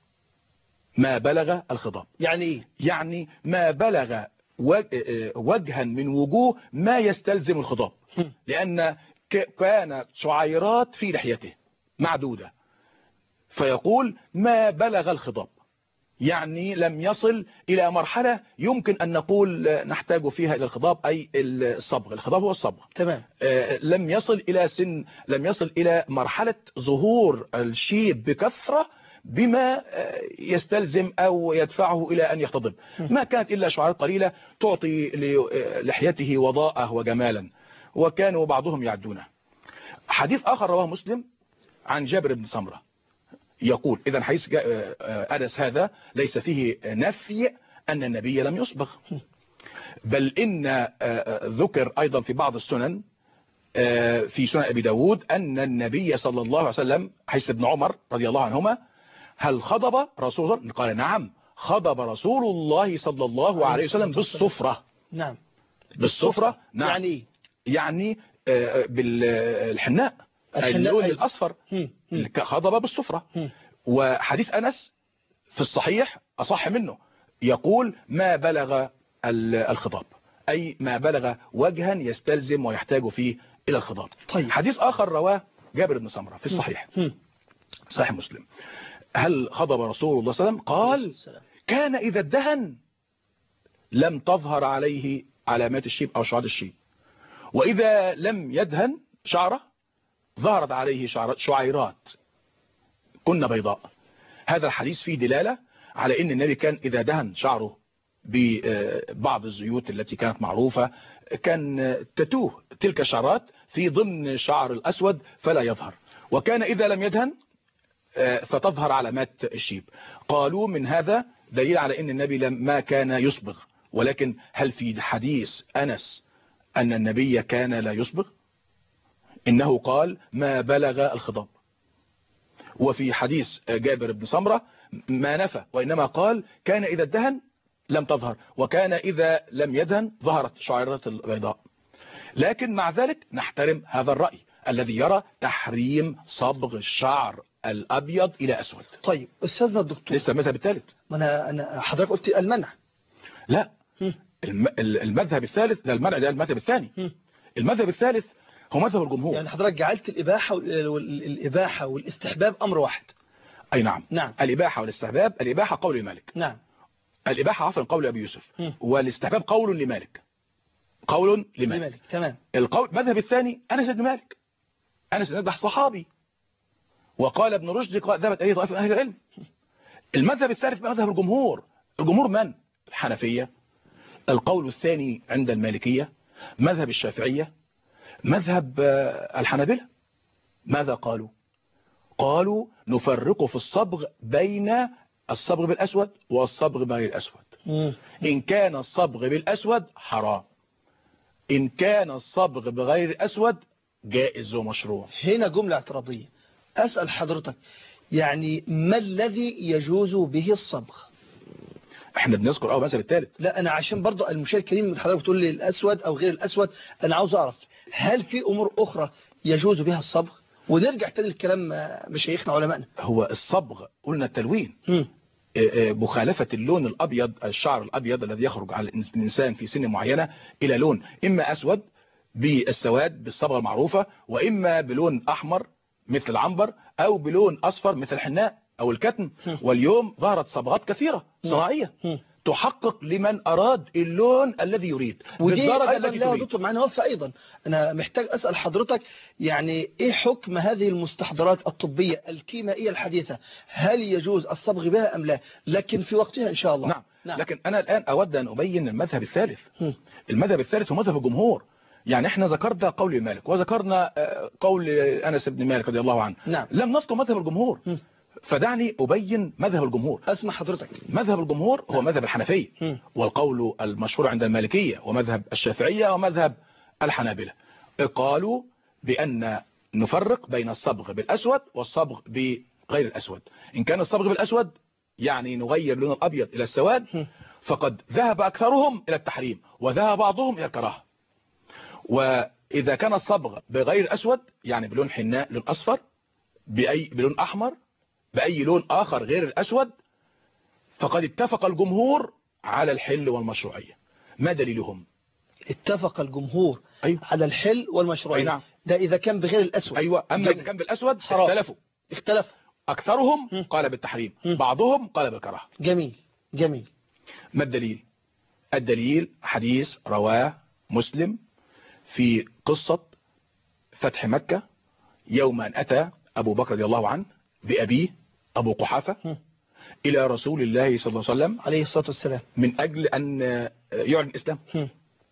ما بلغ الخضاب يعني إيه؟ يعني ما بلغ وجها من وجوه ما يستلزم الخضاب، لأن كانت شعيرات في لحيته معدودة، فيقول ما بلغ الخضاب، يعني لم يصل إلى مرحلة يمكن أن نقول نحتاج فيها إلى الخضاب، أي الصبغ. الخضاب هو الصبغ. تمام. آه لم يصل إلى سن لم يصل إلى مرحلة ظهور الشيب بكثرة بما يستلزم أو يدفعه إلى أن يحتضب. ما كانت إلا شعارات قليلة تعطي لحيته وضاءة وجمالا، وكانوا بعضهم يعدونه. حديث آخر رواه مسلم عن جابر بن سمرة يقول إذا حديث أنس هذا ليس فيه نفي أن النبي لم يصبغ، بل إن ذكر أيضا في بعض السنن في سنن أبي داود أن النبي صلى الله عليه وسلم حديث ابن عمر رضي الله عنهما هل خضب رسول الله؟ قال نعم خضب رسول الله صلى الله عليه وسلم بالصفرة. نعم بالصفرة. نعم. يعني إيه؟ يعني بالحناء اللون الأصفر، خضب بالصفرة. وحديث أنس في الصحيح أصح منه، يقول ما بلغ الخضاب، أي ما بلغ وجها يستلزم ويحتاج فيه إلى الخضاب. طيب. حديث آخر رواه جابر بن سمرة في الصحيح صحيح مسلم: هل خضب رسول الله صلى الله عليه وسلم؟ قال كان إذا ادهن لم تظهر عليه علامات الشيب أو شعرات الشيب، وإذا لم يدهن شعره ظهرت عليه شعيرات كن بيضاء. هذا الحديث فيه دلالة على أن النبي كان إذا دهن شعره ببعض الزيوت التي كانت معروفة كان تتوه تلك الشعرات في ضمن شعر الأسود فلا يظهر، وكان إذا لم يدهن فتظهر علامات الشيب. قالوا من هذا دليل على أن النبي ما كان يصبغ. ولكن هل في حديث أنس أن النبي كان لا يصبغ؟ إنه قال ما بلغ الخضاب. وفي حديث جابر بن سمرة ما نفى، وإنما قال كان إذا ادهن لم تظهر، وكان إذا لم يدهن ظهرت شعيرات البيضاء. لكن مع ذلك نحترم هذا الرأي الذي يرى تحريم صبغ الشعر الأبيض إلى أسود. طيب أستاذنا الدكتور، لسه المذهب الثالث. ما أنا أنا حضرتك قلت المنع. لا، المذهب الثالث ده المنع، ده المذهب الثاني. المذهب الثالث هو مذهب الجمهور. يعني حضرتك جعلت الإباحة والإباحة والاستحباب أمر واحد. أي نعم. نعم. الإباحة والاستحباب، الإباحة قول مالك. نعم. الإباحة عفوا قول أبي يوسف، والاستحباب قول لمالك. قول لمالك. لمالك. تمام. القول المذهب الثاني أنس بن مالك. أنس بن مالك صحابي، وقال ابن رشد ذهبت إليه طائفة من أهل العلم. المذهب الثالث مذهب الجمهور. الجمهور من؟ الحنفية. القول الثاني عند المالكية، مذهب الشافعية، مذهب الحنابلة. ماذا قالوا؟ قالوا نفرق في الصبغ بين الصبغ بالأسود والصبغ بغير الأسود. إن كان الصبغ بالأسود حرام، إن كان الصبغ بغير الأسود جائز ومشروع. هنا جملة اعتراضية، أسأل حضرتك يعني ما الذي يجوز به الصبغ؟ احنا بنذكر اه مثل الثالث. لا أنا عشان برضو المشاهد الكريم من حضرتك بتقول لي الأسود أو غير الأسود، أنا عاوز أعرف هل في أمور أخرى يجوز بها الصبغ؟ ونرجع تاني للكلام مشايخنا علمائنا. هو الصبغ قلنا التلوين، م. مخالفة اللون الأبيض، الشعر الأبيض الذي يخرج على الإنسان في سن معينة إلى لون إما أسود بالسواد بالصبغة المعروفة، وإما بلون أحمر مثل العنبر، أو بلون أصفر مثل الحناء أو الكتم. واليوم ظهرت صبغات كثيرة صناعية تحقق لمن أراد اللون الذي يريد بالدرجة التي تريد. دكتور معنا وفى أيضا أنا محتاج أسأل حضرتك يعني إيه حكم هذه المستحضرات الطبية الكيميائية الحديثة؟ هل يجوز الصبغ بها أم لا؟ لكن في وقتها إن شاء الله. نعم. نعم. لكن أنا الآن أود أن أبين المذهب الثالث. م. المذهب الثالث هو مذهب الجمهور. يعني احنا ذكرنا قول مالك وذكرنا قول أنس بن مالك رضي الله عنه. نعم. لم نذكر مذهب الجمهور. م. فدعني أبين مذهب الجمهور. أسمع حضرتك. مذهب الجمهور هو مذهب الحنفية، والقول المشهور عند المالكية ومذهب الشافعية ومذهب الحنابلة. قالوا بأن نفرق بين الصبغ بالأسود والصبغ بغير الأسود. إن كان الصبغ بالأسود يعني نغير لون الأبيض إلى السواد، فقد ذهب أكثرهم إلى التحريم وذهب بعضهم إلى الكراهة. وإذا كان الصبغ بغير أسود يعني بلون حناء، لون أصفر، بأي بلون أحمر، بأي لون آخر غير الأسود، فقد اتفق الجمهور على الحل والمشروعية. ما دليلهم؟ اتفق الجمهور أيوة. على الحل والمشروعية. نعم. ده إذا كان بغير الأسود. أيوة. أما إذا كان بالأسود اختلفوا اختلفوا أكثرهم م. قال بالتحريم، م. بعضهم قال بالكراهة. جميل جميل. ما الدليل؟ الدليل حديث رواه مسلم في قصة فتح مكة، يوم أن أتى أبو بكر رضي الله عنه بأبيه أبو قحافة م. إلى رسول الله صلى الله عليه وسلم عليه الصلاة والسلام من أجل أن يعلن الإسلام. م.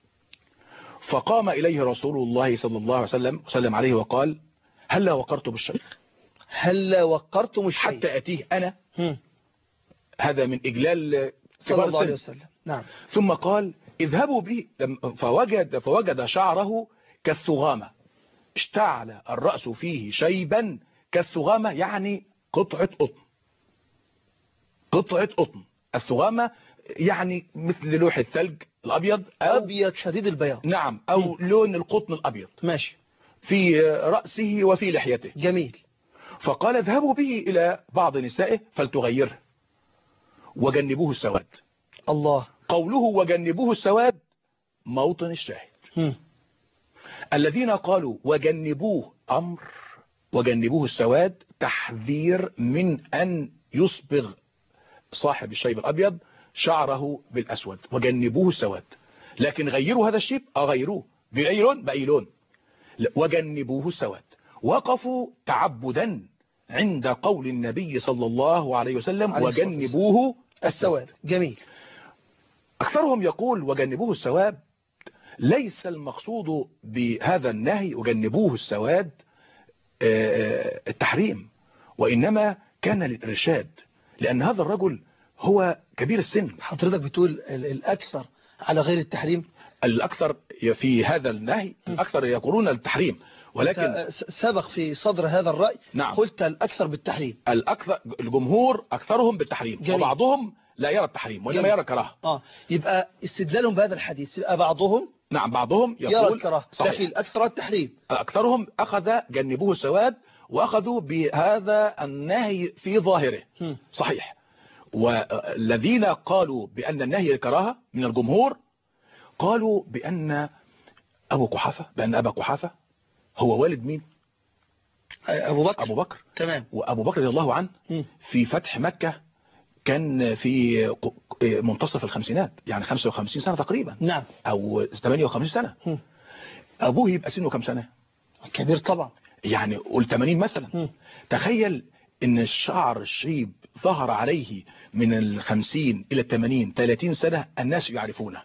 فقام إليه رسول الله صلى الله عليه وسلم وسلم عليه وقال: هلا وقرت بالشيخ، هلا وقرتم الشيخ حتى أتيه أنا. م. هذا من إجلال صلى الله عليه وسلم. نعم. ثم قال: اذهبوا به، فوجد, فوجد شعره كالثغامة، اشتعل الرأس فيه شيبا كالثغامة، يعني قطعة قطن. قطعة قطن. الثغامة يعني مثل لوح الثلج الأبيض، أو أبيض شديد البياض. نعم. أو م. لون القطن الأبيض. ماشي. في رأسه وفي لحيته. جميل. فقال: اذهبوا به إلى بعض نسائه فلتغيره وجنبوه السواد. الله. قوله وجنبوه السواد موطن الشاهد. م. الذين قالوا وجنبوه أمر وجنبوه السواد تحذير من أن يصبغ صاحب الشيب الأبيض شعره بالأسود، وجنبوه السواد. لكن غيروا هذا الشيب، أغيروه بأي لون بأي لون، وجنبوه السواد. وقفوا تعبدا عند قول النبي صلى الله عليه وسلم عليه وجنبوه السواد. جميل. أكثرهم يقول وجنبوه السواد ليس المقصود بهذا النهي وجنبوه السواد التحريم، وإنما كان للإرشاد، لأن هذا الرجل هو كبير السن. حضرتك بتقول الأكثر على غير التحريم؟ الأكثر في هذا النهي، الأكثر يقولون التحريم، ولكن سبق في صدر هذا الرأي. نعم. قلت الأكثر بالتحريم. الأكثر الجمهور أكثرهم بالتحريم. جميل. وبعضهم لا يرى التحريم وإنما يرى الكراهة. آه. يبقى استدلالهم بهذا الحديث يبقى بعضهم نعم بعضهم يقول يرى الكراهة، لكن الأكثر التحريم. أكثرهم أخذ جنبوه السواد وأخذوا بهذا النهي في ظاهره. م. صحيح. والذين قالوا بأن النهي الكراهة من الجمهور قالوا بأن أبو قحافة بأن أبا قحافة هو والد مين؟ أبو بكر. أبو بكر. تمام. وأبو بكر رضي الله عنه م. في فتح مكة كان في منتصف الخمسينات، يعني خمسة وخمسين سنة تقريبا. نعم. أو ثمانية وخمسين سنة. م. أبوه يبقى سنه كم سنة؟ كبير طبعا، يعني قول ثمانين مثلا. م. تخيل ان الشعر الشيب ظهر عليه من الخمسين الى الثمانين ثلاثين سنة الناس يعرفونه،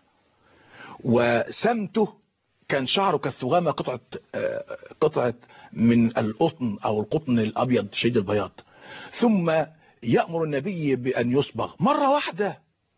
وسمته كان شعره كالثغامة، قطعة قطعة من القطن او القطن الابيض شديد البياض. ثم يأمر النبي بأن يصبغ مرة واحدة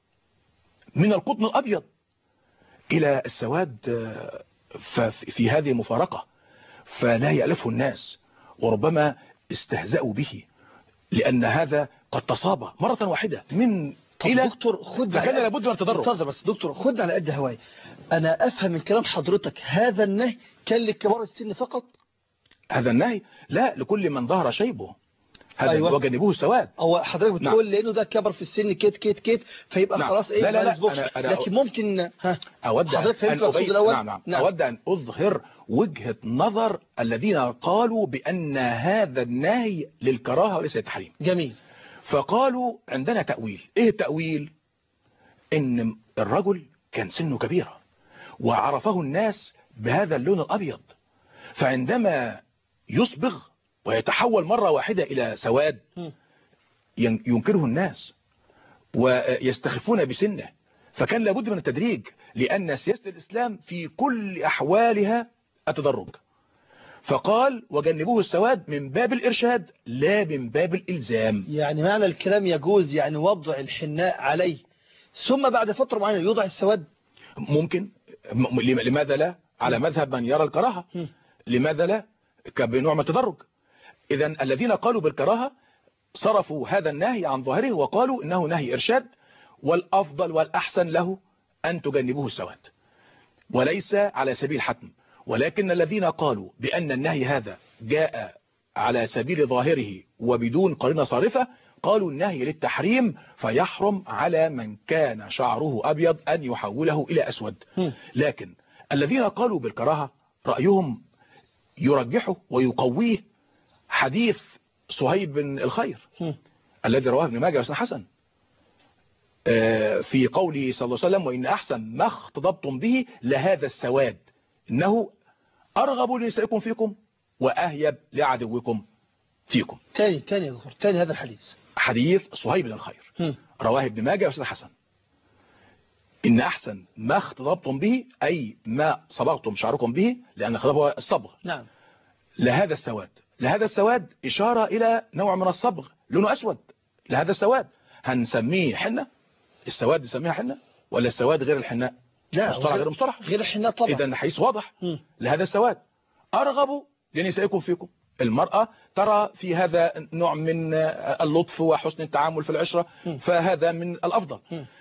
من القطن الابيض الى السواد في هذه المفارقة. فلا يألفه الناس، وربما استهزأوا به، لأن هذا قد تصاب مرة واحدة من طب إلى دكتور خد فكان لابد من التدرج. انتظر بس دكتور، خد على قد هواي. انا افهم من كلام حضرتك هذا النهي كان لكبار السن فقط؟ هذا النهي لا، لكل من ظهر شيبه، هذا أيوة. وجنبوه السواد. هو حضرتك بتقول نعم. لانه ده كبر في السن كيت كيت كيت فيبقى نعم. خلاص ايه لا لا ما لا نسبقش. أنا أنا لكن ممكن ها أود حضرتك فهمت أن المقصود أبين الاول؟ نعم نعم. نعم. أود أن أظهر وجهة نظر الذين قالوا بأن هذا النهي للكراهة وليس للتحريم. جميل. فقالوا عندنا تأويل. إيه التأويل؟ إن الرجل كان سنه كبيرة وعرفه الناس بهذا اللون الأبيض، فعندما يصبغ ويتحول مرة واحدة إلى سواد ينكره الناس ويستخفون بسنه، فكان لابد من التدريج، لأن سياسة الإسلام في كل أحوالها التدرج. فقال وجنبوه السواد من باب الإرشاد لا من باب الإلزام. يعني معنى الكلام يجوز يعني وضع الحناء عليه ثم بعد فترة معينة يوضع السواد؟ ممكن. لماذا لا؟ على مذهب من يرى الكراهة. لماذا لا؟ كبنوع من التدرج. إذا الذين قالوا بالكراهة صرفوا هذا النهي عن ظاهره وقالوا إنه نهي إرشاد، والأفضل والأحسن له أن تجنبوه السواد، وليس على سبيل حتم. ولكن الذين قالوا بأن النهي هذا جاء على سبيل ظاهره وبدون قرينة صارفة قالوا النهي للتحريم، فيحرم على من كان شعره أبيض أن يحوله إلى أسود. لكن الذين قالوا بالكراهة رأيهم يرجحه ويقويه حديث صهيب بن الخير الذي رواه ابن ماجه وسن حسن في قوله صلى الله عليه وسلم وإن أحسن ما اختضبتم به لهذا السواد إنه أرغب لنسائكم فيكم وأهيب لعدوكم فيكم. تاني تاني يا دكتور، تاني هذا الحديث. حديث صهيب بن الخير رواه ابن ماجه وسن حسن. إن أحسن ما اختضبتم به أي ما صبغتم شعركم به، لأن الخضاب هو الصبغ. نعم. لهذا السواد. لهذا السواد إشارة إلى نوع من الصبغ لونه أسود. لهذا السواد هنسميه حنة؟ السواد نسميها حنة ولا السواد غير الحناء؟ لا مصطلح غير مصطلح غير الحناء طبعا. إذا حيث واضح. لهذا السواد أرغب لنسائكم فيكم. المرأة ترى في هذا نوع من اللطف وحسن التعامل في العشرة، فهذا من الأفضل.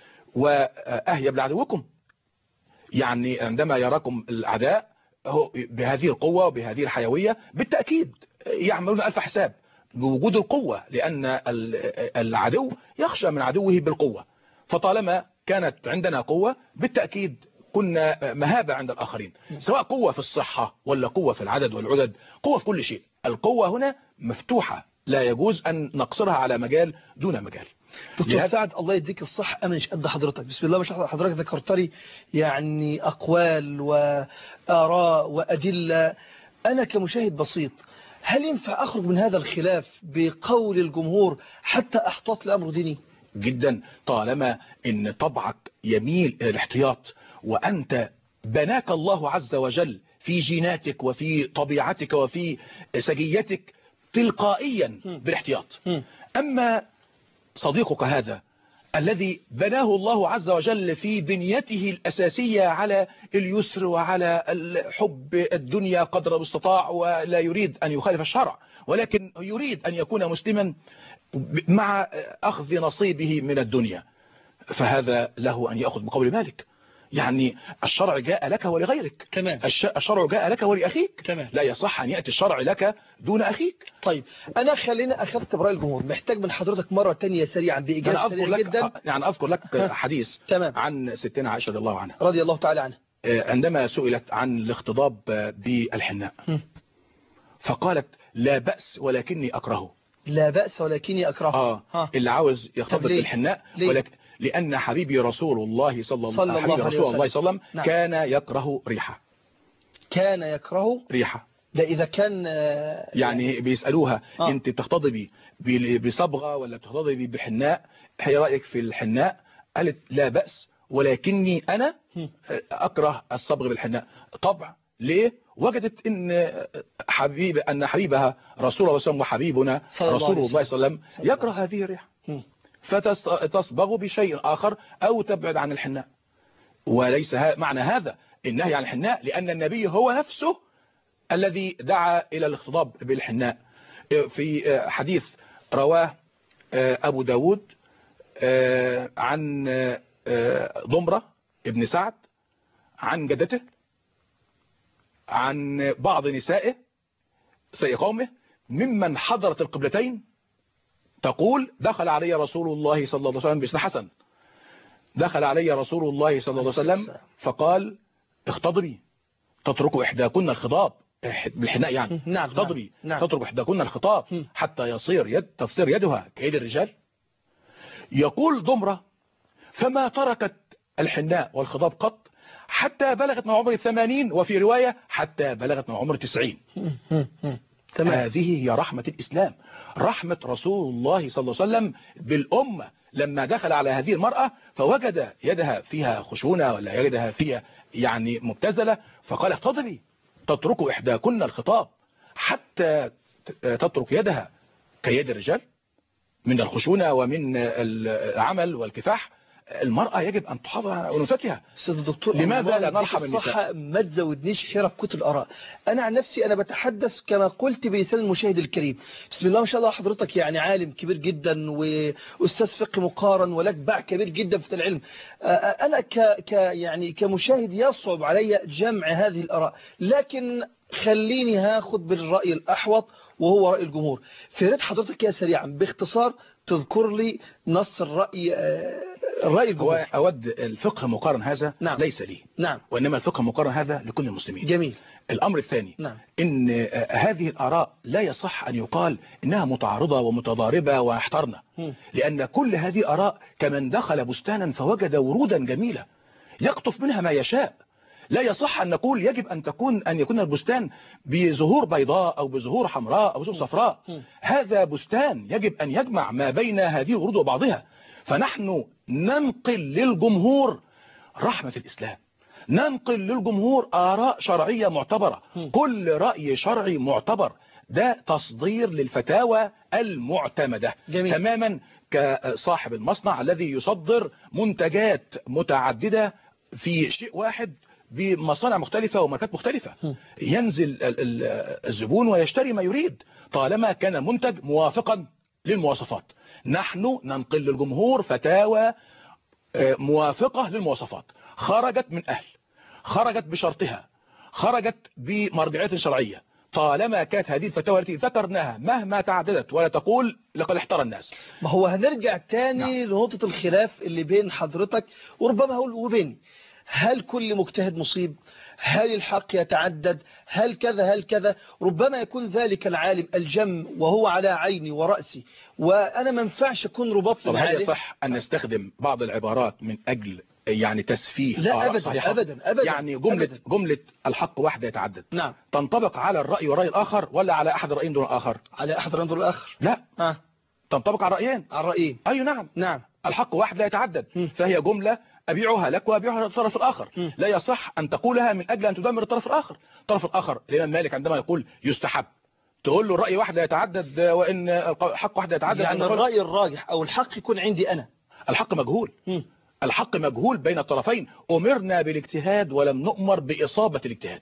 وأهيب لعدوكم، يعني عندما يراكم الأعداء بهذه القوة وبهذه الحيوية بالتأكيد يعملون ألف حساب بوجود القوة، لأن العدو يخشى من عدوه بالقوة. فطالما كانت عندنا قوة بالتأكيد كنا مهابة عند الآخرين، سواء قوة في الصحة ولا قوة في العدد والعدد، قوة في كل شيء. القوة هنا مفتوحة، لا يجوز أن نقصرها على مجال دون مجال. دكتور سعد الله يديك الصح، أنا مش قد حضرتك. بسم الله ما شاء الله، حضرتك ذكرت لي يعني أقوال وآراء وأدلة. أنا كمشاهد بسيط هل ينفع أخرج من هذا الخلاف بقول الجمهور حتى أحتاط لأمر ديني؟ جدا، طالما ان طبعك يميل الى الاحتياط، وانت بناك الله عز وجل في جيناتك وفي طبيعتك وفي سجيتك تلقائيا بالاحتياط. اما صديقك هذا الذي بناه الله عز وجل في بنيته الأساسية على اليسر وعلى حب الدنيا قدر المستطاع، ولا يريد أن يخالف الشرع، ولكن يريد أن يكون مسلما مع أخذ نصيبه من الدنيا، فهذا له أن يأخذ بقول مالك. يعني الشرع جاء لك ولغيرك. تمام. الشرع جاء لك ولأخيك. تمام. لا يصح أن يأتي الشرع لك دون أخيك. طيب أنا خلينا أخذت برأي الجمهور، محتاج من حضرتك مرة تانية سريعا بإجازة سريعة جدا. يعني أذكر لك حديث تمام. عن ستنا عائشة رضي الله عنها رضي الله تعالى عنها، عندما سئلت عن الاختضاب بالحناء فقالت لا بأس ولكني أكرهه. لا بأس ولكني أكرهه. آه. ها. اللي عاوز يختضب بالحناء، ولكن لأن حبيبي رسول الله صلى الله عليه وسلم, رسول الله صلى الله عليه وسلم نعم. كان يكره ريحة. كان يكره ريحة. ده إذا كان يعني, يعني بيسألوها آه. أنت بتختضبي بصبغة ولا بتختضبي بحناء؟ هي رأيك في الحناء؟ قالت لا بأس ولكني أنا أكره الصبغ بالحناء. طبعا ليه؟ وجدت ان حبيب ان حبيبها رسول الله صلى الله عليه وسلم وحبيبنا رسول الله صلى الله عليه وسلم يكره هذه الريحة، فتصبغ بشيء آخر أو تبعد عن الحناء. وليس معنى هذا النهي عن الحناء، لأن النبي هو نفسه الذي دعا إلى الاختضاب بالحناء في حديث رواه أبو داود عن ضمرة ابن سعد عن جدته عن بعض نسائه سي قومه ممن حضرت القبلتين تقول دخل علي رسول الله صلى الله عليه وسلم باسم حسن دخل علي رسول الله صلى الله عليه وسلم فقال اختضبي تترك إحداكن الخضاب بالحناء يعني نعم اختضبي نعم. تترك إحداكن الخطاب حتى يصير يد تصير يدها كيد الرجال. يقول ضمرة فما تركت الحناء والخضاب قط حتى بلغت من عمر الثمانين وفي رواية حتى بلغت من عمر التسعين. هذه هي رحمة الإسلام، رحمة رسول الله صلى الله عليه وسلم بالأمة لما دخل على هذه المرأة فوجد يدها فيها خشونة ولا يدها فيها يعني مبتذلة فقال اختضبي تترك إحداكن الخطاب حتى تترك يدها كيد الرجال من الخشونة ومن العمل والكفاح. المرأة يجب أن تحافظ على أنوثتها. أستاذ الدكتور لماذا لا نرحم النساء؟ ما تزودنيش حيرة بكتل الآراء. أنا عن نفسي أنا بتحدث كما قلت بلسان المشاهد الكريم. بسم الله ما شاء الله حضرتك يعني عالم كبير جدا وأستاذ فقه مقارن ولك باع كبير جدا في العلم. أنا ك ك يعني كمشاهد يصعب علي جمع هذه الآراء، لكن خليني هاخد بالرأي الأحوط وهو رأي الجمهور. في ريت حضرتك يا سريعا باختصار تذكر لي نص الرأي الرأي الجمهور. أود الفقه مقارن هذا نعم. ليس لي، نعم. وإنما الفقه مقارن هذا لكل المسلمين. جميل. الأمر الثاني نعم. إن هذه الآراء لا يصح أن يقال إنها متعارضة ومتضاربة واحترنا، لأن كل هذه آراء كمن دخل بستانا فوجد ورودا جميلة يقطف منها ما يشاء. لا يصح أن نقول يجب أن تكون أن يكون البستان بزهور بيضاء أو بزهور حمراء أو بزهور صفراء. هذا بستان يجب أن يجمع ما بين هذه الورود وبعضها. فنحن ننقل للجمهور رحمة الإسلام، ننقل للجمهور آراء شرعية معتبرة، كل رأي شرعي معتبر ده تصدير للفتاوى المعتمدة. جميل. تماما كصاحب المصنع الذي يصدر منتجات متعددة في شيء واحد بمصانع مختلفة وماركات مختلفة. ينزل الزبون ويشتري ما يريد طالما كان منتج موافقا للمواصفات. نحن ننقل للجمهور فتاوى موافقة للمواصفات، خرجت من أهل، خرجت بشرطها، خرجت بمرجعية شرعية، طالما كانت هذه الفتاوى التي ذكرناها مهما تعددت ولا تقول لقد احترى الناس. ما هو هنرجع تاني نعم. لنقطة الخلاف اللي بين حضرتك وربما هقول وبيني. هل كل مجتهد مصيب؟ هل الحق يتعدد؟ هل كذا هل كذا؟ ربما يكون ذلك العالم الجم وهو على عيني ورأسي، وأنا ما ينفعش أكون رباط طب هل يصح أن نستخدم بعض العبارات من أجل يعني تسفيه؟ لا أبدا صحيحة. أبدا أبدا يعني جملة أبداً. جملة الحق واحدة يتعدد نعم تنطبق على الرأي والرأي الآخر ولا على أحد الرأيين دون الآخر؟ على أحد الرأيين دون الآخر. لا آه. تنطبق على الرأيين. على الرأيين. أي نعم نعم. الحق واحد لا يتعدد. م. فهي جملة أبيعها لك وأبيعها للطرف الآخر. م. لا يصح أن تقولها من أجل أن تدمر الطرف الآخر. الطرف الآخر الإمام مالك عندما يقول يستحب تقول له الرأي واحد لا يتعدد وإن الحق واحد لا يتعدد. يعني الرأي الراجح أو الحق يكون عندي أنا. الحق مجهول. م. الحق مجهول بين الطرفين. أمرنا بالاجتهاد ولم نؤمر بإصابة الاجتهاد.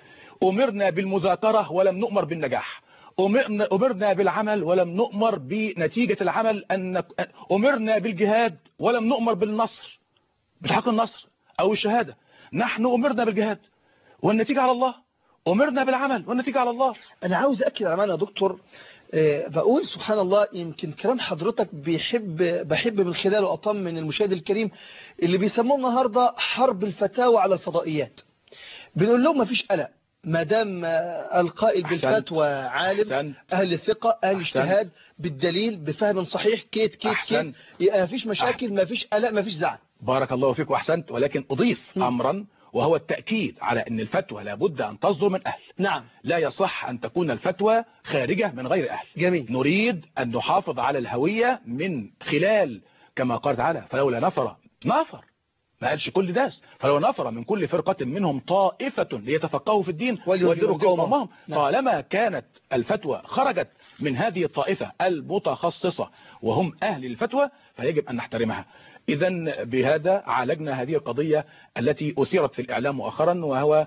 أمرنا بالمذاكرة ولم نؤمر بالنجاح. أمرنا, أمرنا بالعمل ولم نؤمر بنتيجة العمل. أن أمرنا بالجهاد ولم نؤمر بالنصر بتحقيق النصر أو الشهادة. نحن أمرنا بالجهاد والنتيجة على الله، أمرنا بالعمل والنتيجة على الله. أنا عاوز أكد على معنى يا دكتور. أه بقول سبحان الله يمكن كلام حضرتك بيحب بحب من خلاله أطمن المشاهد الكريم اللي بيسموه النهاردة حرب الفتاوى على الفضائيات. بنقول لهم ما فيش قلق ما دام القائل بالفتوى عالم أحسن. أهل الثقة أهل اجتهاد بالدليل بفهم صحيح كيت كيت أحسن. كيت ما فيش مشاكل ما فيش قلق ما فيش زعل. بارك الله فيك وأحسنت. ولكن أضيف م. أمرا وهو التأكيد على أن الفتوى لابد أن تصدر من أهل. نعم. لا يصح أن تكون الفتوى خارجة من غير أهل. جميل. نريد أن نحافظ على الهوية من خلال كما قال تعالى فلولا نفر نفر ما قالش كل ناس. فلو نفر من كل فرقة منهم طائفة ليتفقهوا في الدين ولينذروا قومهم، نعم. طالما كانت الفتوى خرجت من هذه الطائفة المتخصصة وهم أهل الفتوى فيجب أن نحترمها. إذا بهذا عالجنا هذه القضية التي أثيرت في الإعلام مؤخرا، وهو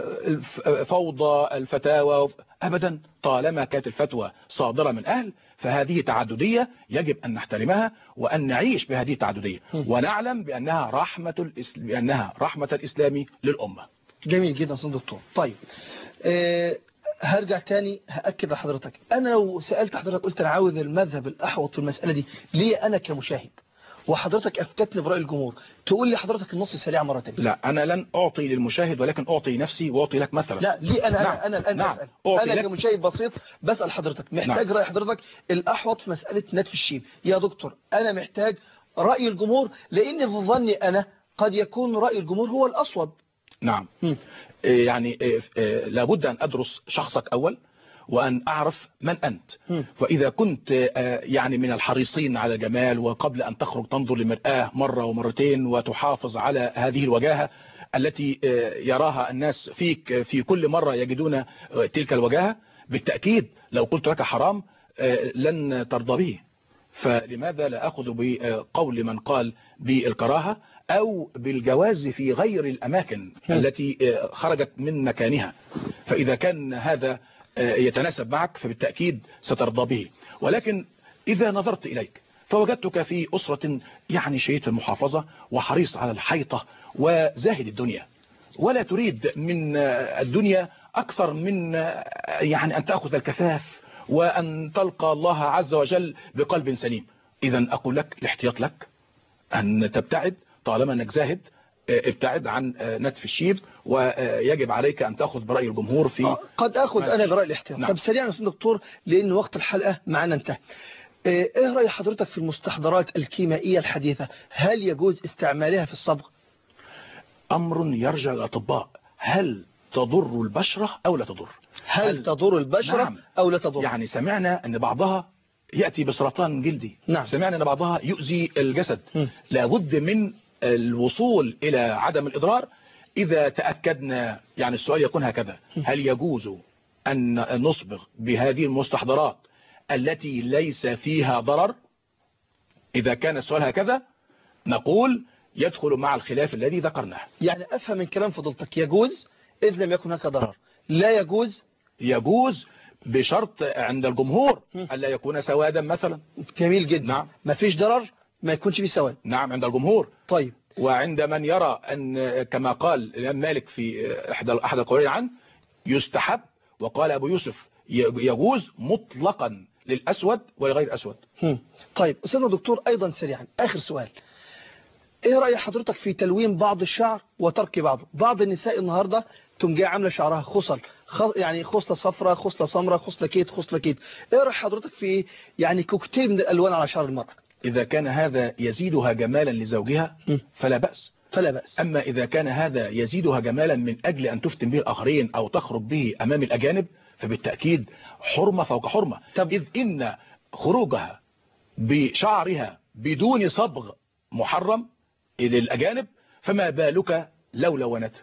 فوضى الفتاوى. أبدا، طالما كانت الفتوى صادرة من أهل فهذه تعددية يجب أن نحترمها وأن نعيش بهذه التعددية، ونعلم بأنها رحمة الإس... بأنها رحمة الإسلام للأمة. جميل جدا سيد دكتور. طيب أه هرجع تاني هأكد لحضرتك، أنا لو سألت حضرتك قلت أنا عاوز المذهب الأحوط في المسألة دي ليه أنا كمشاهد، وحضرتك أفتتني برأي الجمهور، تقول لي حضرتك النص السريع مرة تانية؟ لا، أنا لن أعطي للمشاهد ولكن أعطي نفسي وأعطي لك مثلا. لا ليه أنا نعم. أنا أنا الآن نعم. بسأل، أعطي أنا لك. كمشاهد بسيط بسأل حضرتك، محتاج نعم. رأي حضرتك الأحوط في مسألة نتف الشيب. يا دكتور أنا محتاج رأي الجمهور، لأن في ظني أنا قد يكون رأي الجمهور هو الأصوب. نعم. م. يعني لابد أن أدرس شخصك أول وأن أعرف من أنت. م. وإذا كنت يعني من الحريصين على الجمال وقبل أن تخرج تنظر لمرآة مرة ومرتين وتحافظ على هذه الوجاهة التي يراها الناس فيك في كل مرة يجدون تلك الوجاهة، بالتأكيد لو قلت لك حرام لن ترضى به. فلماذا لا أخذ بقول من قال بالكراهة أو بالجواز في غير الأماكن التي خرجت من مكانها؟ فإذا كان هذا يتناسب معك فبالتأكيد سترضى به. ولكن إذا نظرت إليك فوجدتك في أسرة يعني شيء المحافظة وحريص على الحيطة وزاهد الدنيا، ولا تريد من الدنيا أكثر من يعني أن تأخذ الكفاف وأن تلقى الله عز وجل بقلب سليم. إذا أقول لك الاحتياط لك أن تبتعد، طالما أنك زاهد ابتعد عن نتف الشيب، ويجب عليك أن تأخذ برأي الجمهور في قد أخذ أنا برأي الاحتياط. نعم. طب سريعا يا سيد دكتور لأن وقت الحلقة معنا انتهى، إيه رأي حضرتك في المستحضرات الكيميائية الحديثة؟ هل يجوز استعمالها في الصبغ؟ أمر يرجع للأطباء. هل تضر البشرة أو لا تضر؟ هل, هل تضر البشرة نعم. أو لا تضر؟ يعني سمعنا أن بعضها يأتي بسرطان جلدي. نعم. سمعنا أن بعضها يؤذي الجسد. م. لابد من الوصول إلى عدم الإضرار. إذا تأكدنا، يعني السؤال يكون هكذا: هل يجوز أن نصبغ بهذه المستحضرات التي ليس فيها ضرر؟ إذا كان السؤال هكذا نقول يدخل مع الخلاف الذي ذكرناه. يعني أفهم من كلام فضلتك يجوز إذ لم يكن هناك ضرر، لا يجوز يجوز بشرط عند الجمهور ألا يكون سوادا مثلا. جميل جدا. نعم. ما فيش ضرر، ما يكونش فيه سواد. نعم، عند الجمهور. طيب. وعند من يرى أن كما قال الإمام مالك في أحد أحد القولين عنه يستحب، وقال أبو يوسف يجوز مطلقا للأسود ولغير أسود. هم. طيب أستاذنا دكتور أيضا سريعا آخر سؤال، إيه رأي حضرتك في تلوين بعض الشعر وترك بعضه؟ بعض النساء النهاردة تم جايه عامله شعرها خصل، خ... يعني خصلة صفراء، خصلة سمراء، خصلة كيت، خصلة كيت. إيه رأي حضرتك في يعني كوكتيل من الألوان على شعر المرأة؟ إذا كان هذا يزيدها جمالا لزوجها فلا بأس. فلا بأس. أما إذا كان هذا يزيدها جمالا من أجل أن تفتن به الآخرين أو تخرج به أمام الأجانب فبالتأكيد حرمة فوق حرمة. طب. إذ إن خروجها بشعرها بدون صبغ محرم إلى الأجانب، فما بالك لو لونته؟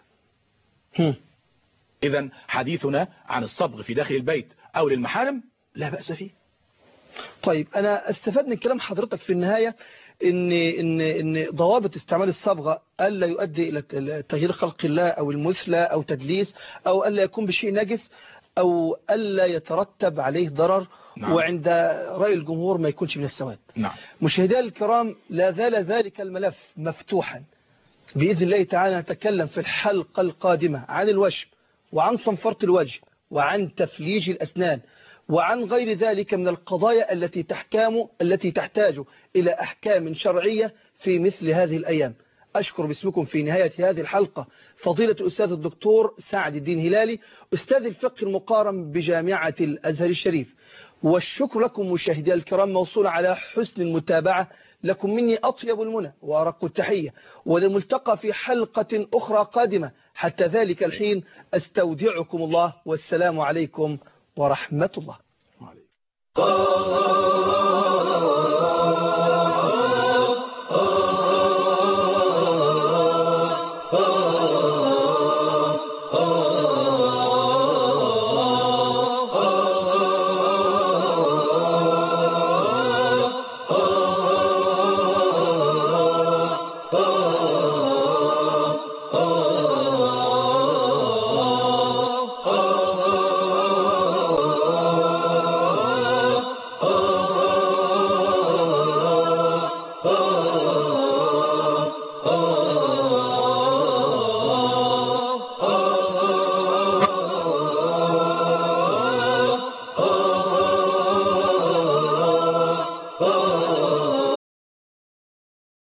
إذا حديثنا عن الصبغ في داخل البيت أو للمحارم لا بأس فيه. طيب أنا استفاد من كلام حضرتك في النهاية إن إن إن ضوابط استعمال الصبغة ألا يؤدي إلى تغيير خلق الله أو المثلى أو تدليس أو ألا يكون بشيء نجس أو ألا يترتب عليه ضرر. نعم. وعند رأي الجمهور ما يكونش من السواد. نعم. مشاهدينا الكرام لا زال ذلك الملف مفتوحا، بإذن الله تعالى نتكلم في الحلقة القادمة عن الوشم وعن صنفرة الوجه وعن تفليج الأسنان وعن غير ذلك من القضايا التي تحكام التي تحتاج إلى أحكام شرعية في مثل هذه الأيام. أشكر باسمكم في نهاية هذه الحلقة فضيلة الأستاذ الدكتور سعد الدين هلالي أستاذ الفقه المقارن بجامعة الأزهر الشريف، والشكر لكم مشاهدي الكرام موصول على حسن المتابعة. لكم مني أطيب المنى وأرق التحية، وللملتقى في حلقة أخرى قادمة. حتى ذلك الحين أستودعكم الله والسلام عليكم ورحمة الله.